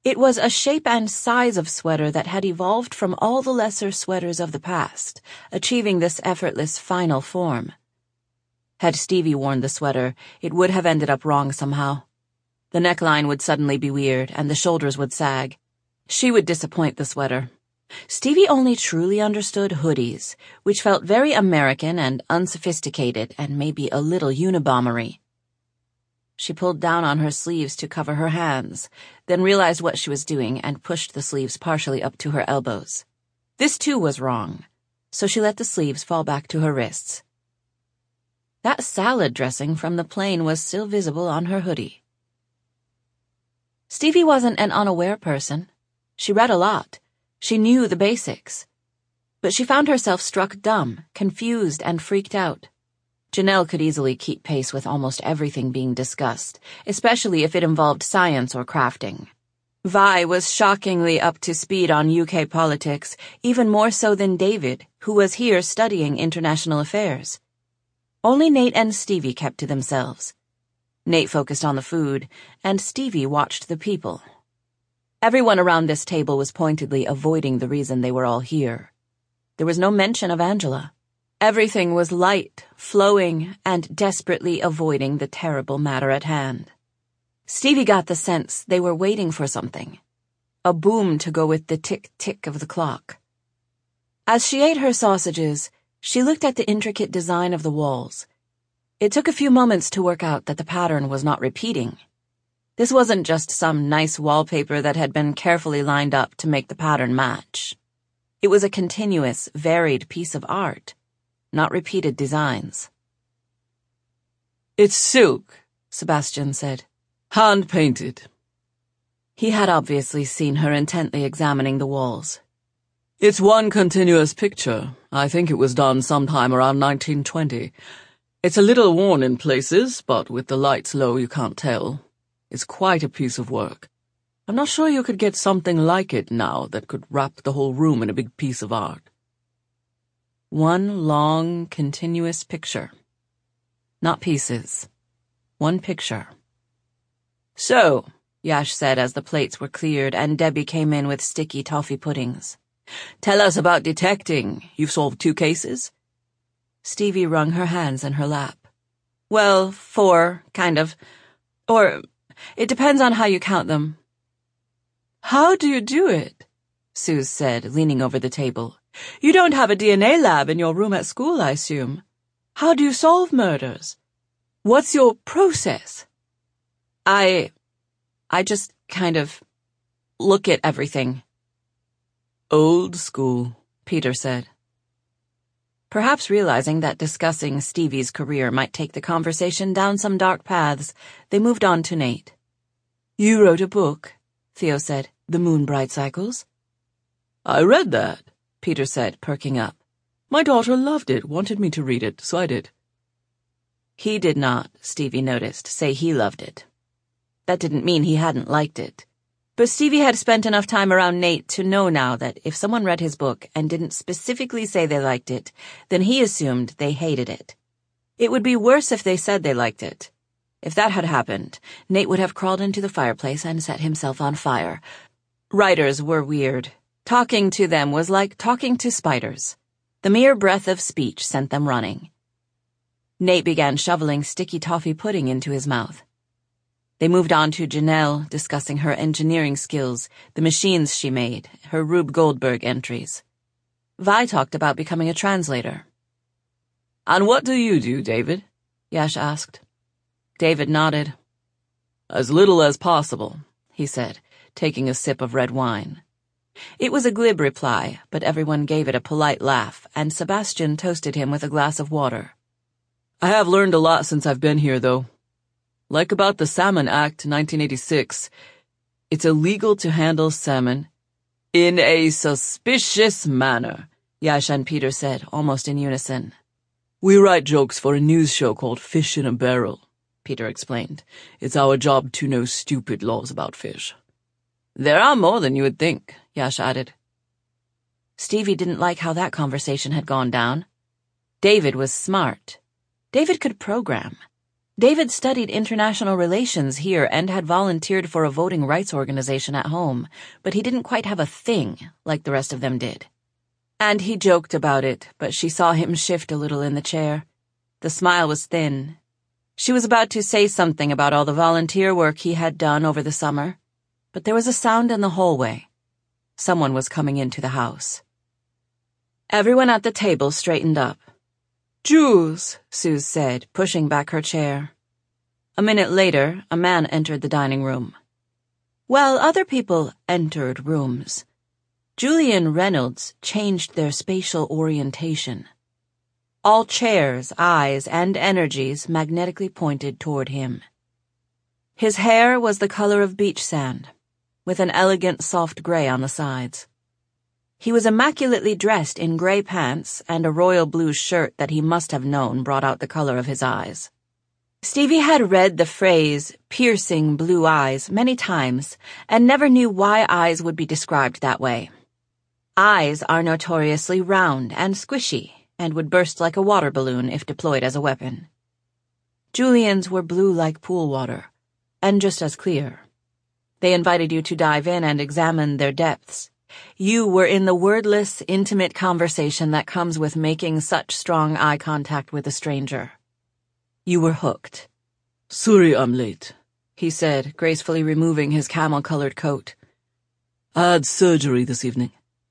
It was a shape and size of sweater that had evolved from all the lesser sweaters of the past, achieving this effortless final form. Had Stevie worn the sweater, it would have ended up wrong somehow. The neckline would suddenly be weird, and the shoulders would sag. She would disappoint the sweater. Stevie only truly understood hoodies, which felt very American and unsophisticated and maybe a little Unabombery. She pulled down on her sleeves to cover her hands, then realized what she was doing and pushed the sleeves partially up to her elbows. This too was wrong, so she let the sleeves fall back to her wrists. That salad dressing from the plane was still visible on her hoodie. Stevie wasn't an unaware person. She read a lot. She knew the basics. But she found herself struck dumb, confused, and freaked out. Janelle could easily keep pace with almost everything being discussed, especially if it involved science or crafting. Vi was shockingly up to speed on U K politics, even more so than David, who was here studying international affairs. Only Nate and Stevie kept to themselves. Nate focused on the food, and Stevie watched the people. Everyone around this table was pointedly avoiding the reason they were all here. There was no mention of Angela. Everything was light, flowing, and desperately avoiding the terrible matter at hand. Stevie got the sense they were waiting for something. A boom to go with the tick-tick of the clock. As she ate her sausages, she looked at the intricate design of the walls. It took a few moments to work out that the pattern was not repeating. This wasn't just some nice wallpaper that had been carefully lined up to make the pattern match. It was a continuous, varied piece of art, not repeated designs. "It's silk," Sebastian said. "Hand-painted." He had obviously seen her intently examining the walls. "It's one continuous picture. I think it was done sometime around nineteen twenty. It's a little worn in places, but with the lights low you can't tell. It's quite a piece of work. I'm not sure you could get something like it now that could wrap the whole room in a big piece of art." One long, continuous picture. Not pieces. One picture. "So," Yash said as the plates were cleared and Debbie came in with sticky toffee puddings. "Tell us about detecting. You've solved two cases?" Stevie wrung her hands in her lap. "Well, four, kind of. Or, it depends on how you count them." "How do you do it?" Suze said, leaning over the table. "You don't have a D N A lab in your room at school, I assume. How do you solve murders? What's your process?" I... I just kind of look at everything." "Old school," Peter said. Perhaps realizing that discussing Stevie's career might take the conversation down some dark paths, they moved on to Nate. "You wrote a book," Theo said. "The Moon Bright Cycles." "I read that," Peter said, perking up. "My daughter loved it, wanted me to read it, so I did." He did not, Stevie noticed, say he loved it. That didn't mean he hadn't liked it. But Stevie had spent enough time around Nate to know now that if someone read his book and didn't specifically say they liked it, then he assumed they hated it. It would be worse if they said they liked it. If that had happened, Nate would have crawled into the fireplace and set himself on fire. Writers were weird. Talking to them was like talking to spiders. The mere breath of speech sent them running. Nate began shoveling sticky toffee pudding into his mouth. They moved on to Janelle, discussing her engineering skills, the machines she made, her Rube Goldberg entries. Vi talked about becoming a translator. "And what do you do, David?" Yash asked. David nodded. "As little as possible," he said, taking a sip of red wine. It was a glib reply, but everyone gave it a polite laugh, and Sebastian toasted him with a glass of water. "I have learned a lot since I've been here, though. Like about the Salmon Act, nineteen eighty-six, it's illegal to handle salmon in a suspicious manner," Yash and Peter said, almost in unison. "We write jokes for a news show called Fish in a Barrel," Peter explained. "It's our job to know stupid laws about fish." "There are more than you would think," Yash added. Stevie didn't like how that conversation had gone down. David was smart. David could program. David studied international relations here and had volunteered for a voting rights organization at home, but he didn't quite have a thing like the rest of them did. And he joked about it, but she saw him shift a little in the chair. The smile was thin. She was about to say something about all the volunteer work he had done over the summer, but there was a sound in the hallway. Someone was coming into the house. Everyone at the table straightened up. "Jules," Suze said, pushing back her chair. A minute later, a man entered the dining room. While other people entered rooms, Julian Reynolds changed their spatial orientation. All chairs, eyes, and energies magnetically pointed toward him. His hair was the color of beach sand, with an elegant soft gray on the sides. He was immaculately dressed in gray pants and a royal blue shirt that he must have known brought out the color of his eyes. Stevie had read the phrase, piercing blue eyes, many times, and never knew why eyes would be described that way. Eyes are notoriously round and squishy, and would burst like a water balloon if deployed as a weapon. Julian's were blue like pool water, and just as clear. They invited you to dive in and examine their depths. You were in the wordless, intimate conversation that comes with making such strong eye contact with a stranger. You were hooked. "Sorry I'm late," he said, gracefully removing his camel-colored coat. "I had surgery this evening."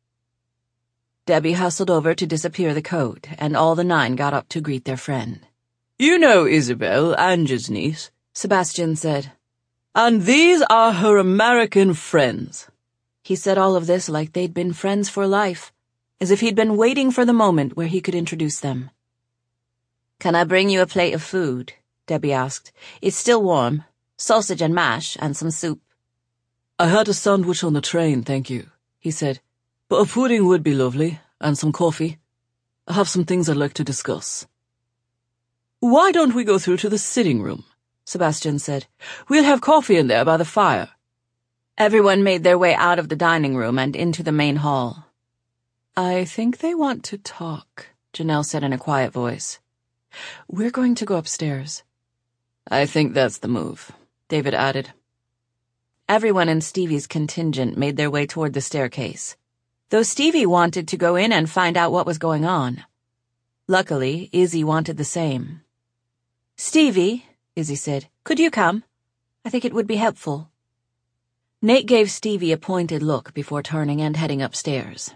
Debbie hustled over to disappear the coat, and all the nine got up to greet their friend. "You know Isabel, Angie's niece," Sebastian said. "And these are her American friends." He said all of this like they'd been friends for life, as if he'd been waiting for the moment where he could introduce them. "Can I bring you a plate of food?" Debbie asked. "It's still warm. Sausage and mash and some soup." "I had a sandwich on the train, thank you," he said. "But a pudding would be lovely, and some coffee. I have some things I'd like to discuss." "Why don't we go through to the sitting room?" Sebastian said. "We'll have coffee in there by the fire." Everyone made their way out of the dining room and into the main hall. "I think they want to talk," Janelle said in a quiet voice. "We're going to go upstairs." "I think that's the move," David added. Everyone in Stevie's contingent made their way toward the staircase, though Stevie wanted to go in and find out what was going on. Luckily, Izzy wanted the same. "Stevie," Izzy said, "could you come? I think it would be helpful." Nate gave Stevie a pointed look before turning and heading upstairs.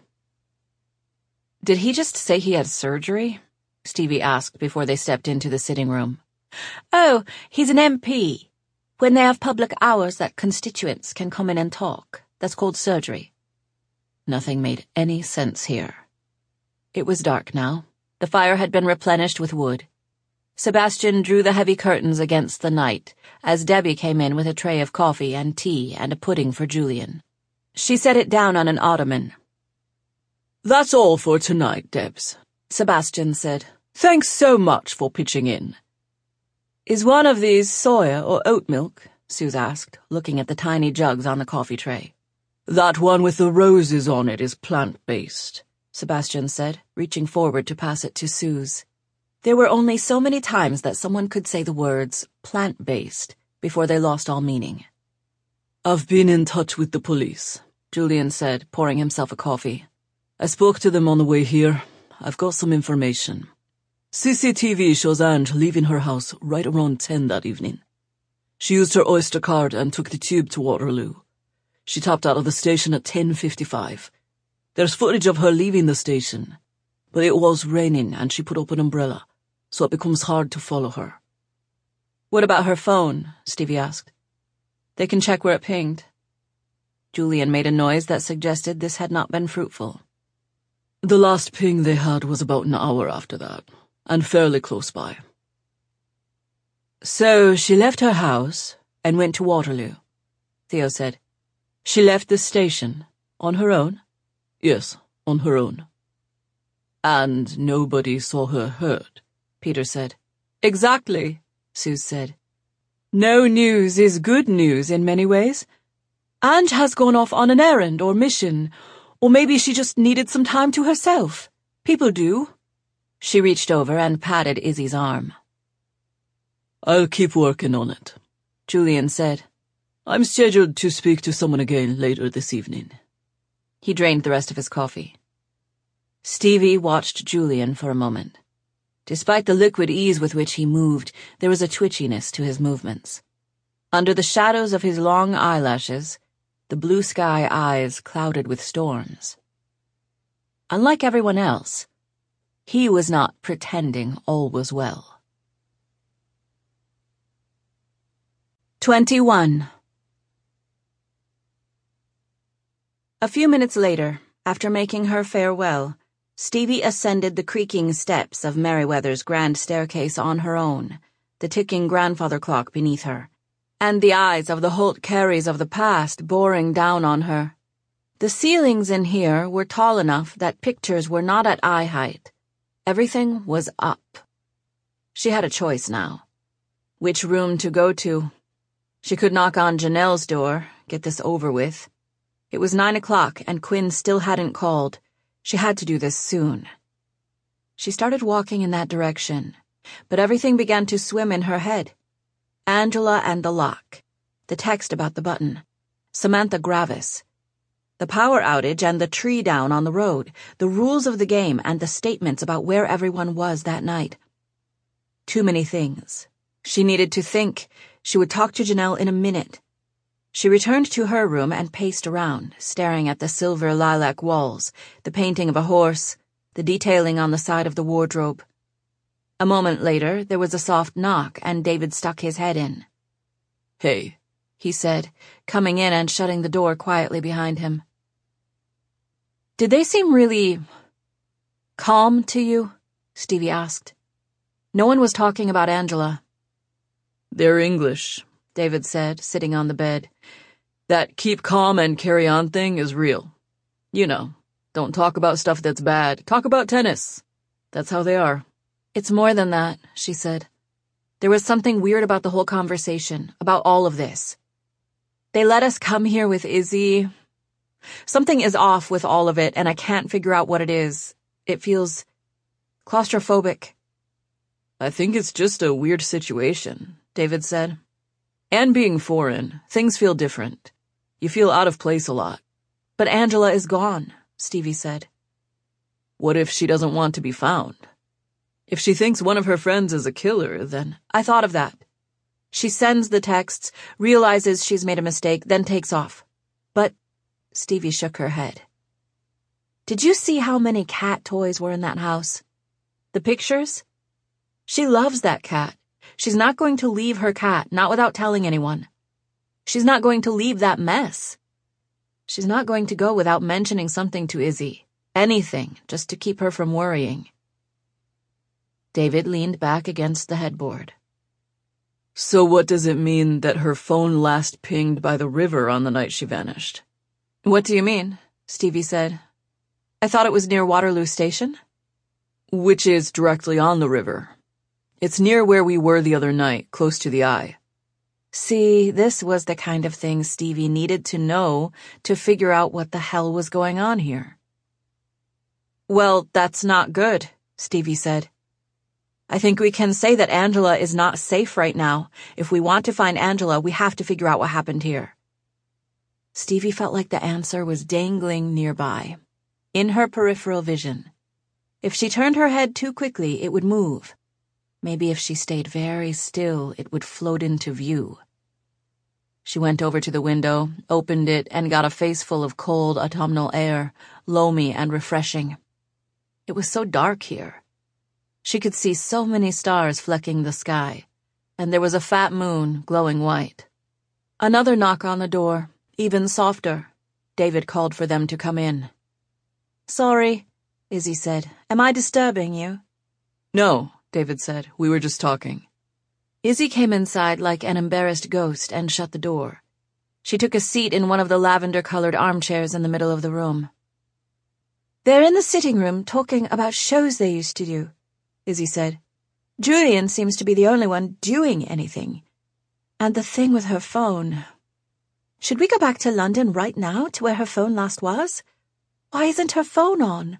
"Did he just say he had surgery?" Stevie asked before they stepped into the sitting room. "Oh, he's an M P. When they have public hours that constituents can come in and talk, that's called surgery." Nothing made any sense here. It was dark now. The fire had been replenished with wood. Sebastian drew the heavy curtains against the night as Debbie came in with a tray of coffee and tea and a pudding for Julian. She set it down on an ottoman. "That's all for tonight, Debs," Sebastian said. "Thanks so much for pitching in." "Is one of these soya or oat milk?" Suze asked, looking at the tiny jugs on the coffee tray. "That one with the roses on it is plant-based," Sebastian said, reaching forward to pass it to Suze. There were only so many times that someone could say the words plant-based before they lost all meaning. "I've been in touch with the police," Julian said, pouring himself a coffee. "I spoke to them on the way here. I've got some information. C C T V shows Ange leaving her house right around ten that evening. She used her Oyster card and took the tube to Waterloo. She topped out of the station at ten fifty-five. There's footage of her leaving the station, but it was raining and she put up an umbrella, so it becomes hard to follow her." "What about her phone?" Stevie asked. "They can check where it pinged." Julian made a noise that suggested this had not been fruitful. "The last ping they had was about an hour after that, and fairly close by." "So she left her house and went to Waterloo," Theo said. "She left the station on her own?" "Yes, on her own." "And nobody saw her hurt," Peter said. "Exactly," Suze said. "No news is good news in many ways. Ange has gone off on an errand or mission, or maybe she just needed some time to herself. People do." She reached over and patted Izzy's arm. I'll keep working on it, Julian said. I'm scheduled to speak to someone again later this evening. He drained the rest of his coffee. Stevie watched Julian for a moment. Despite the liquid ease with which he moved, there was a twitchiness to his movements. Under the shadows of his long eyelashes, the blue sky eyes clouded with storms. Unlike everyone else, he was not pretending all was well. Twenty-one. A few minutes later, after making her farewell, Stevie ascended the creaking steps of Merriweather's grand staircase on her own, the ticking grandfather clock beneath her, and the eyes of the Holt Careys of the past boring down on her. The ceilings in here were tall enough that pictures were not at eye height. Everything was up. She had a choice now. Which room to go to? She could knock on Janelle's door, get this over with. It was nine o'clock and Quinn still hadn't called. She had to do this soon. She started walking in that direction, but everything began to swim in her head. Angela and the lock, the text about the button, Samantha Gravis, the power outage and the tree down on the road, the rules of the game and the statements about where everyone was that night. Too many things. She needed to think. She would talk to Janelle in a minute. She returned to her room and paced around, staring at the silver lilac walls, the painting of a horse, the detailing on the side of the wardrobe. A moment later, there was a soft knock and David stuck his head in. Hey, he said, coming in and shutting the door quietly behind him. Did they seem really calm to you? Stevie asked. No one was talking about Angela. They're English, David said, sitting on the bed. That keep calm and carry on thing is real. You know, don't talk about stuff that's bad. Talk about tennis. That's how they are. It's more than that, she said. There was something weird about the whole conversation, about all of this. They let us come here with Izzy. Something is off with all of it, and I can't figure out what it is. It feels claustrophobic. I think it's just a weird situation, David said. And being foreign, things feel different. You feel out of place a lot. But Angela is gone, Stevie said. What if she doesn't want to be found? If she thinks one of her friends is a killer, then... I thought of that. She sends the texts, realizes she's made a mistake, then takes off. But... Stevie shook her head. Did you see how many cat toys were in that house? The pictures? She loves that cat. She's not going to leave her cat, not without telling anyone. She's not going to leave that mess. She's not going to go without mentioning something to Izzy. Anything, just to keep her from worrying. David leaned back against the headboard. So what does it mean that her phone last pinged by the river on the night she vanished? What do you mean? Stevie said. I thought it was near Waterloo Station. Which is directly on the river. It's near where we were the other night, close to the eye. See, this was the kind of thing Stevie needed to know to figure out what the hell was going on here. Well, that's not good, Stevie said. I think we can say that Angela is not safe right now. If we want to find Angela, we have to figure out what happened here. Stevie felt like the answer was dangling nearby, in her peripheral vision. If she turned her head too quickly, it would move. Maybe if she stayed very still, it would float into view. She went over to the window, opened it, and got a faceful of cold autumnal air, loamy and refreshing. It was so dark here. She could see so many stars flecking the sky, and there was a fat moon glowing white. Another knock on the door, even softer. David called for them to come in. Sorry, Izzy said. Am I disturbing you? No, David said. We were just talking. Izzy came inside like an embarrassed ghost and shut the door. She took a seat in one of the lavender-colored armchairs in the middle of the room. They're in the sitting room talking about shows they used to do, Izzy said. Julian seems to be the only one doing anything. And the thing with her phone. Should we go back to London right now, to where her phone last was? Why isn't her phone on?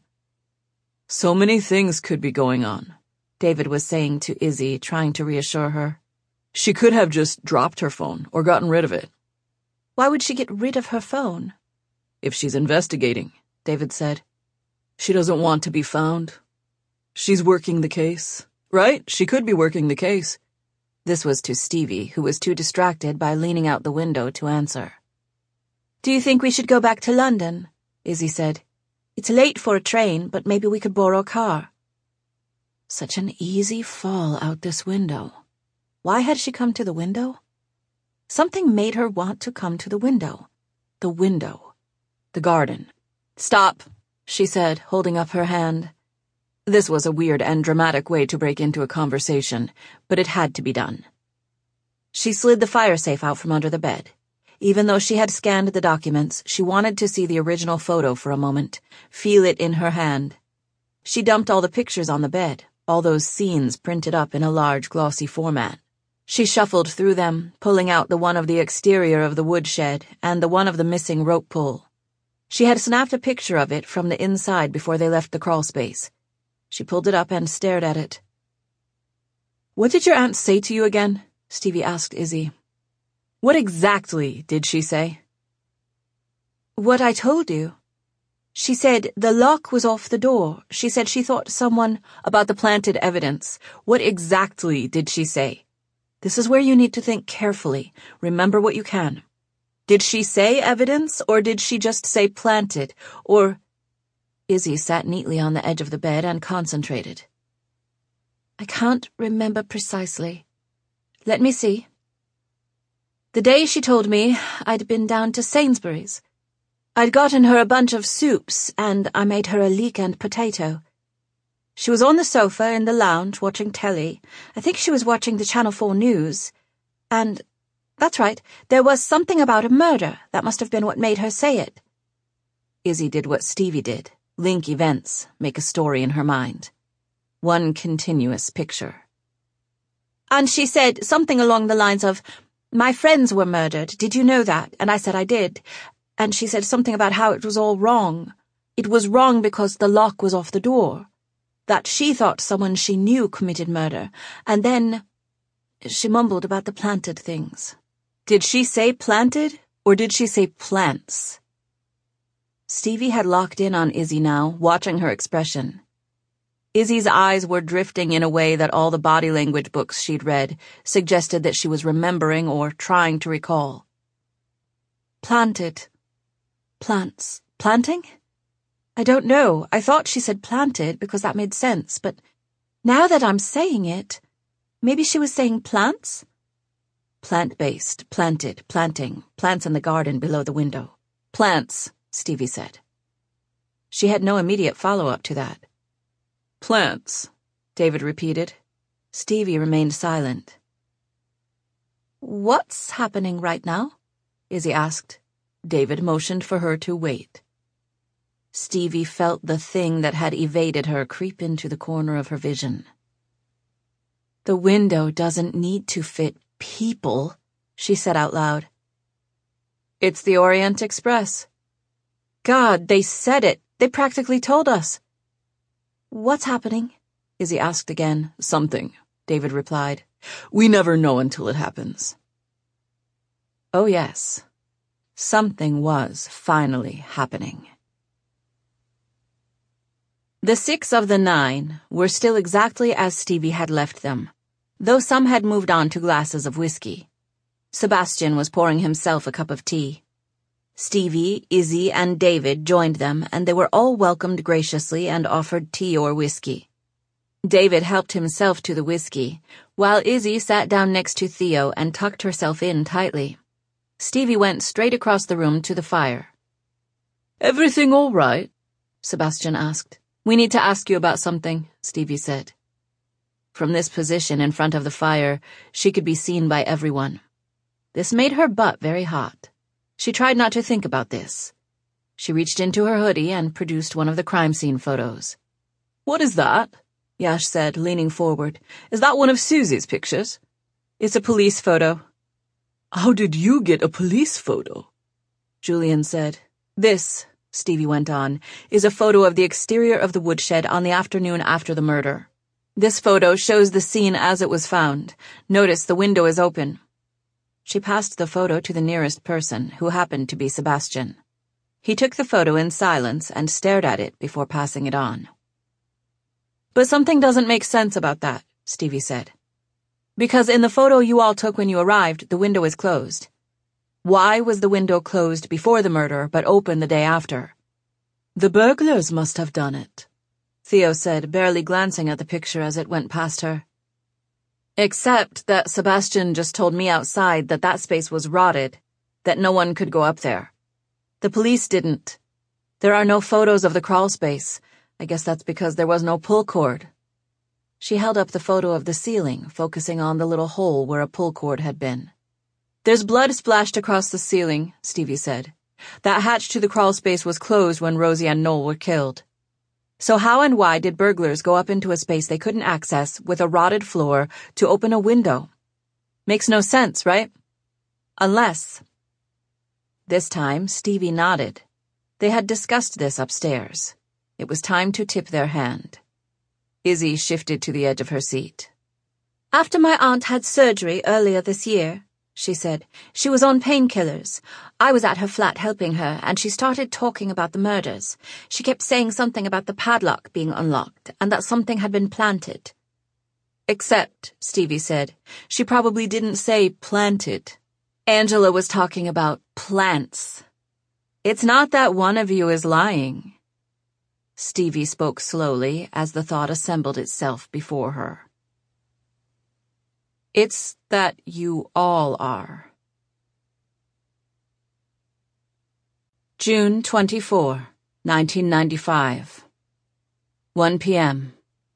So many things could be going on, David was saying to Izzy, trying to reassure her. She could have just dropped her phone or gotten rid of it. Why would she get rid of her phone? If she's investigating, David said. She doesn't want to be found. She's working the case, right? She could be working the case. This was to Stevie, who was too distracted by leaning out the window to answer. Do you think we should go back to London? Izzy said. It's late for a train, but maybe we could borrow a car. Such an easy fall out this window. Why had she come to the window? Something made her want to come to the window. The window. The garden. Stop, she said, holding up her hand. This was a weird and dramatic way to break into a conversation, but it had to be done. She slid the fire safe out from under the bed. Even though she had scanned the documents, she wanted to see the original photo for a moment, feel it in her hand. She dumped all the pictures on the bed, all those scenes printed up in a large glossy format. She shuffled through them, pulling out the one of the exterior of the woodshed and the one of the missing rope pull. She had snapped a picture of it from the inside before they left the crawl space. She pulled it up and stared at it. What did your aunt say to you again? Stevie asked Izzy. What exactly did she say? What I told you. She said the lock was off the door. She said she thought someone... About the planted evidence. What exactly did she say? This is where you need to think carefully. Remember what you can. Did she say evidence, or did she just say planted, or... Izzy sat neatly on the edge of the bed and concentrated. I can't remember precisely. Let me see. The day she told me, I'd been down to Sainsbury's. I'd gotten her a bunch of soups, and I made her a leek and potato. She was on the sofa in the lounge watching telly. I think she was watching the Channel four news. And, that's right, there was something about a murder. That must have been what made her say it. Izzy did what Stevie did. Link events, make a story in her mind. One continuous picture. And she said something along the lines of, my friends were murdered, did you know that? And I said I did. And she said something about how it was all wrong. It was wrong because the lock was off the door. That she thought someone she knew committed murder. And then she mumbled about the planted things. Did she say planted, or did she say plants? Stevie had locked in on Izzy now, watching her expression. Izzy's eyes were drifting in a way that all the body language books she'd read suggested that she was remembering or trying to recall. Planted. Plants. Planting? I don't know. I thought she said planted because that made sense, but now that I'm saying it, maybe she was saying plants? Plant-based, planted, planting, plants in the garden below the window. Plants, Stevie said. She had no immediate follow-up to that. Plants, David repeated. Stevie remained silent. What's happening right now? Izzy asked. David motioned for her to wait. Stevie felt the thing that had evaded her creep into the corner of her vision. The window doesn't need to fit people, she said out loud. It's the Orient Express. God, they said it. They practically told us. What's happening? Izzy asked again. Something, David replied. We never know until it happens. Oh, yes. Something was finally happening. The six of the nine were still exactly as Stevie had left them, though some had moved on to glasses of whiskey. Sebastian was pouring himself a cup of tea. Stevie, Izzy, and David joined them, and they were all welcomed graciously and offered tea or whiskey. David helped himself to the whiskey, while Izzy sat down next to Theo and tucked herself in tightly. Stevie went straight across the room to the fire. Everything all right? Sebastian asked. We need to ask you about something, Stevie said. From this position in front of the fire, she could be seen by everyone. This made her butt very hot. She tried not to think about this. She reached into her hoodie and produced one of the crime scene photos. What is that? Yash said, leaning forward. Is that one of Susie's pictures? It's a police photo. How did you get a police photo? Julian said. This, Stevie went on, is a photo of the exterior of the woodshed on the afternoon after the murder. This photo shows the scene as it was found. Notice the window is open. She passed the photo to the nearest person, who happened to be Sebastian. He took the photo in silence and stared at it before passing it on. But something doesn't make sense about that, Stevie said. Because in the photo you all took when you arrived, the window is closed. Why was the window closed before the murder but open the day after? The burglars must have done it, Theo said, barely glancing at the picture as it went past her. Except that Sebastian just told me outside that that space was rotted, that no one could go up there. The police didn't. There are no photos of the crawl space. I guess that's because there was no pull cord. She held up the photo of the ceiling, focusing on the little hole where a pull cord had been. There's blood splashed across the ceiling, Stevie said. That hatch to the crawl space was closed when Rosie and Noel were killed. So how and why did burglars go up into a space they couldn't access with a rotted floor to open a window? Makes no sense, right? Unless... This time, Stevie nodded. They had discussed this upstairs. It was time to tip their hand. Izzy shifted to the edge of her seat. After my aunt had surgery earlier this year, she said, she was on painkillers. I was at her flat helping her, and she started talking about the murders. She kept saying something about the padlock being unlocked, and that something had been planted. Except, Stevie said, she probably didn't say planted. Angela was talking about plants. It's not that one of you is lying. Stevie spoke slowly as the thought assembled itself before her. It's that you all are. June twenty-fourth, nineteen ninety-five. one p.m.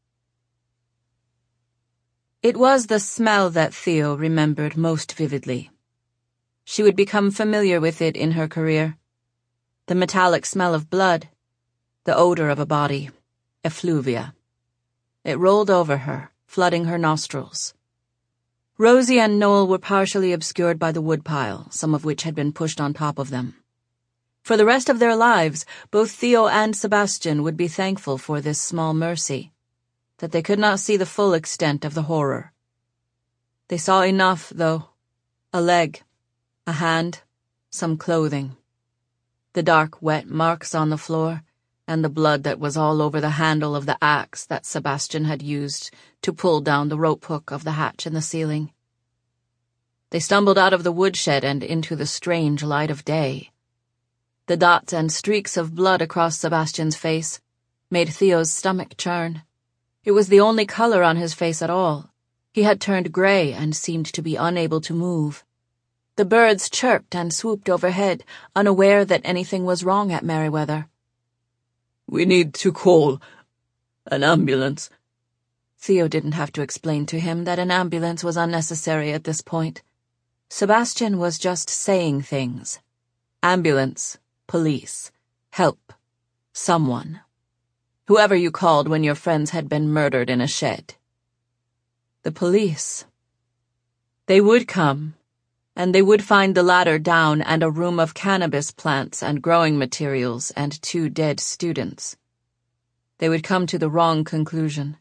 It was the smell that Theo remembered most vividly. She would become familiar with it in her career. The metallic smell of blood, the odor of a body, effluvia. It rolled over her, flooding her nostrils. Rosie and Noel were partially obscured by the woodpile, some of which had been pushed on top of them. For the rest of their lives, both Theo and Sebastian would be thankful for this small mercy, that they could not see the full extent of the horror. They saw enough, though. A leg, a hand, some clothing. The dark, wet marks on the floor, and the blood that was all over the handle of the axe that Sebastian had used to pull down the rope hook of the hatch in the ceiling. They stumbled out of the woodshed and into the strange light of day. The dots and streaks of blood across Sebastian's face made Theo's stomach churn. It was the only color on his face at all. He had turned gray and seemed to be unable to move. The birds chirped and swooped overhead, unaware that anything was wrong at Merryweather. We need to call an ambulance. Theo didn't have to explain to him that an ambulance was unnecessary at this point. Sebastian was just saying things. Ambulance, police, help, someone. Whoever you called when your friends had been murdered in a shed. The police. They would come, and they would find the ladder down and a room of cannabis plants and growing materials and two dead students. They would come to the wrong conclusion.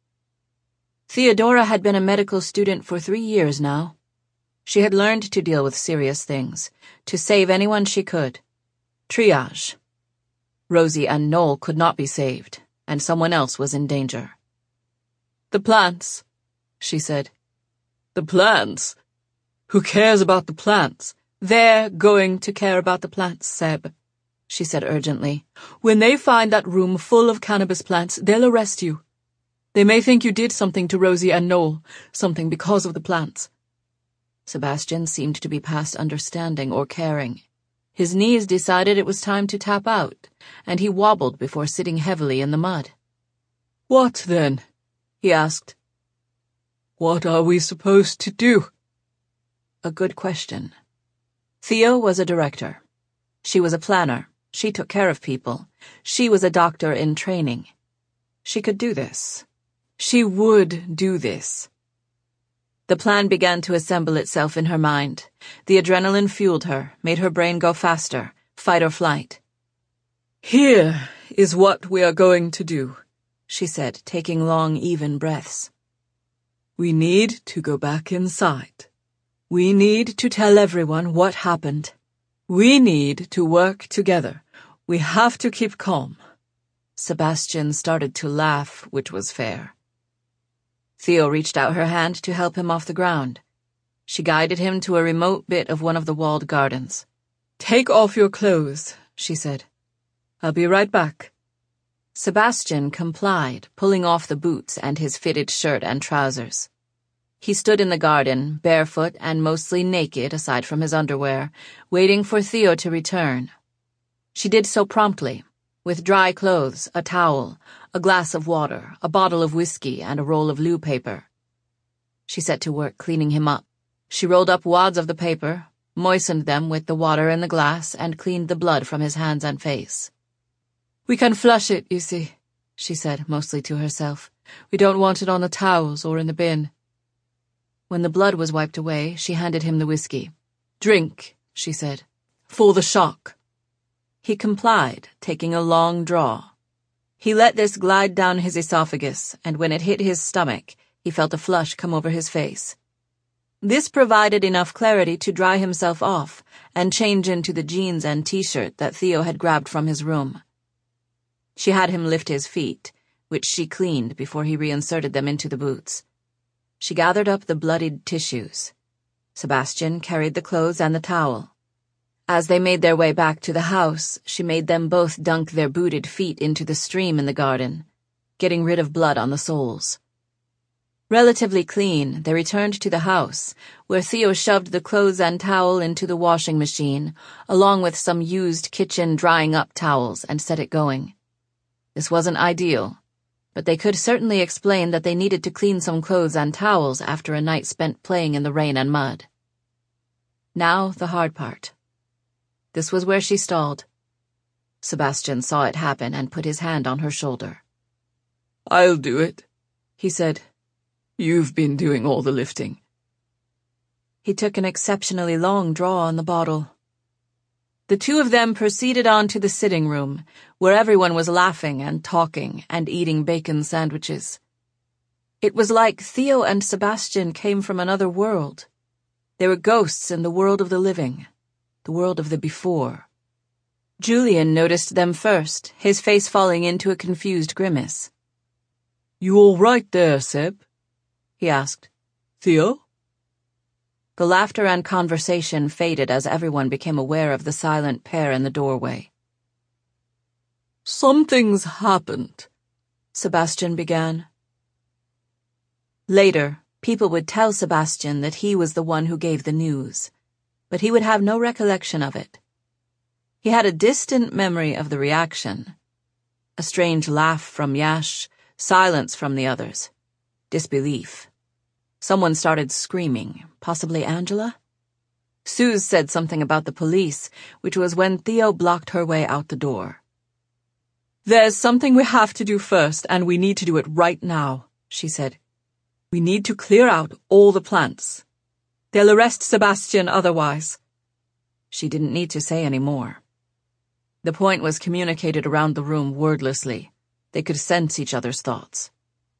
Theodora had been a medical student for three years now. She had learned to deal with serious things, to save anyone she could. Triage. Rosie and Noel could not be saved, and someone else was in danger. The plants, she said. The plants? Who cares about the plants? They're going to care about the plants, Seb, she said urgently. When they find that room full of cannabis plants, they'll arrest you. They may think you did something to Rosie and Noel, something because of the plants. Sebastian seemed to be past understanding or caring. His knees decided it was time to tap out, and he wobbled before sitting heavily in the mud. What then? He asked. What are we supposed to do? A good question. Theo was a director. She was a planner. She took care of people. She was a doctor in training. She could do this. She would do this. The plan began to assemble itself in her mind. The adrenaline fueled her, made her brain go faster, fight or flight. Here is what we are going to do. she said, taking long, even breaths. We need to go back inside. We need to tell everyone what happened. We need to work together. We have to keep calm. Sebastian started to laugh, which was fair. Theo reached out her hand to help him off the ground. She guided him to a remote bit of one of the walled gardens. Take off your clothes, she said. I'll be right back. Sebastian complied, pulling off the boots and his fitted shirt and trousers. He stood in the garden, barefoot and mostly naked aside from his underwear, waiting for Theo to return. She did so promptly, with dry clothes, a towel, a glass of water, a bottle of whiskey, and a roll of loo paper. She set to work cleaning him up. She rolled up wads of the paper, moistened them with the water in the glass, and cleaned the blood from his hands and face. We can flush it, you see, she said, mostly to herself. We don't want it on the towels or in the bin. When the blood was wiped away, she handed him the whiskey. Drink, she said, for the shock. He complied, taking a long draw. He let this glide down his esophagus, and when it hit his stomach, he felt a flush come over his face. This provided enough clarity to dry himself off and change into the jeans and t-shirt that Theo had grabbed from his room. She had him lift his feet, which she cleaned before he reinserted them into the boots. She gathered up the bloodied tissues. Sebastian carried the clothes and the towel. As they made their way back to the house, she made them both dunk their booted feet into the stream in the garden, getting rid of blood on the soles. Relatively clean, they returned to the house, where Theo shoved the clothes and towel into the washing machine, along with some used kitchen drying-up towels, and set it going. This wasn't ideal, but they could certainly explain that they needed to clean some clothes and towels after a night spent playing in the rain and mud. Now the hard part. This was where she stalled. Sebastian saw it happen and put his hand on her shoulder. I'll do it, he said. You've been doing all the lifting. He took an exceptionally long draw on the bottle. The two of them proceeded on to the sitting room, where everyone was laughing and talking and eating bacon sandwiches. It was like Theo and Sebastian came from another world. They were ghosts in the world of the living, the world of the before. Julian noticed them first, his face falling into a confused grimace. You all right there, Seb? He asked. Theo? The laughter and conversation faded as everyone became aware of the silent pair in the doorway. Something's happened, Sebastian began. Later, people would tell Sebastian that he was the one who gave the news, but he would have no recollection of it. He had a distant memory of the reaction. A strange laugh from Yash, silence from the others, disbelief. Someone started screaming, possibly Angela? Suze said something about the police, which was when Theo blocked her way out the door. There's something we have to do first, and we need to do it right now, she said. We need to clear out all the plants. They'll arrest Sebastian otherwise. She didn't need to say any more. The point was communicated around the room wordlessly. They could sense each other's thoughts.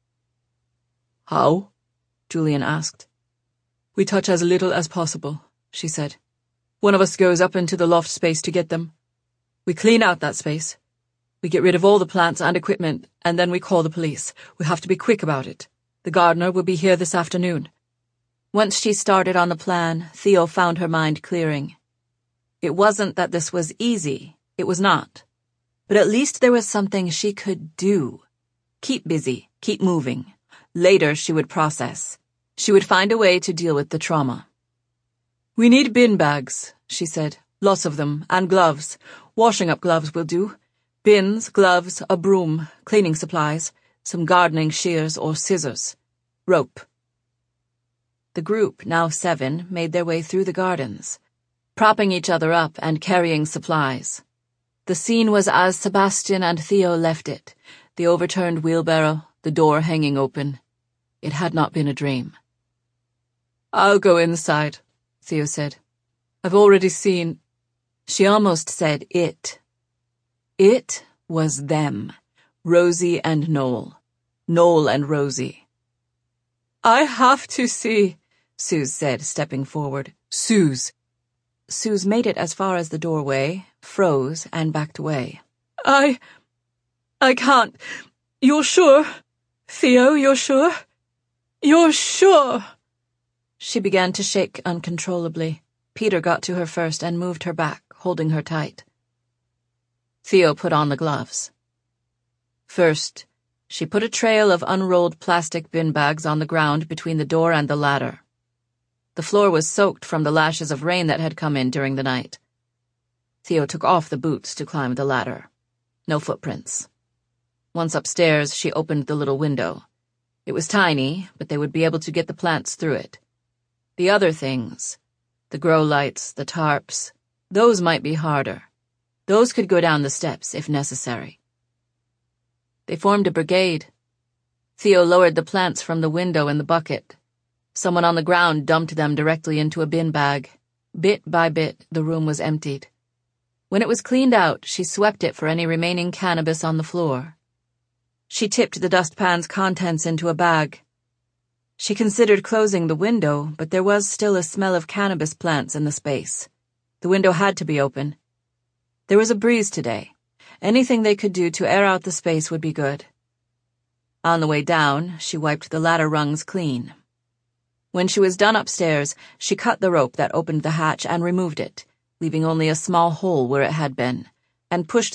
How? Julian asked. We touch as little as possible, she said. One of us goes up into the loft space to get them. We clean out that space. We get rid of all the plants and equipment, and then we call the police. We have to be quick about it. The gardener will be here this afternoon. Once she started on the plan, Theo found her mind clearing. It wasn't that this was easy. It was not. But at least there was something she could do. Keep busy, keep moving. Later she would process. She would find a way to deal with the trauma. We need bin bags, she said. Lots of them, and gloves. Washing up gloves will do. Bins, gloves, a broom, cleaning supplies, some gardening shears or scissors. Rope. The group, now seven, made their way through the gardens, propping each other up and carrying supplies. The scene was as Sebastian and Theo left it, the overturned wheelbarrow, the door hanging open. It had not been a dream. I'll go inside, Theo said. I've already seen... She almost said it. It was them, Rosie and Noel. Noel and Rosie. I have to see, Suze said, stepping forward. Suze. Suze made it as far as the doorway, froze, and backed away. I... I can't. You're sure? Theo, you're sure? You're sure? She began to shake uncontrollably. Peter got to her first and moved her back, holding her tight. Theo put on the gloves. First, she put a trail of unrolled plastic bin bags on the ground between the door and the ladder. The floor was soaked from the lashes of rain that had come in during the night. Theo took off the boots to climb the ladder. No footprints. Once upstairs, she opened the little window. It was tiny, but they would be able to get the plants through it. The other things, the grow lights, the tarps, those might be harder. Those could go down the steps, if necessary. They formed a brigade. Theo lowered the plants from the window in the bucket. Someone on the ground dumped them directly into a bin bag. Bit by bit, the room was emptied. When it was cleaned out, she swept it for any remaining cannabis on the floor. She tipped the dustpan's contents into a bag. She considered closing the window, but there was still a smell of cannabis plants in the space. The window had to be open. There was a breeze today. Anything they could do to air out the space would be good. On the way down, she wiped the ladder rungs clean. When she was done upstairs, she cut the rope that opened the hatch and removed it, leaving only a small hole where it had been, and pushed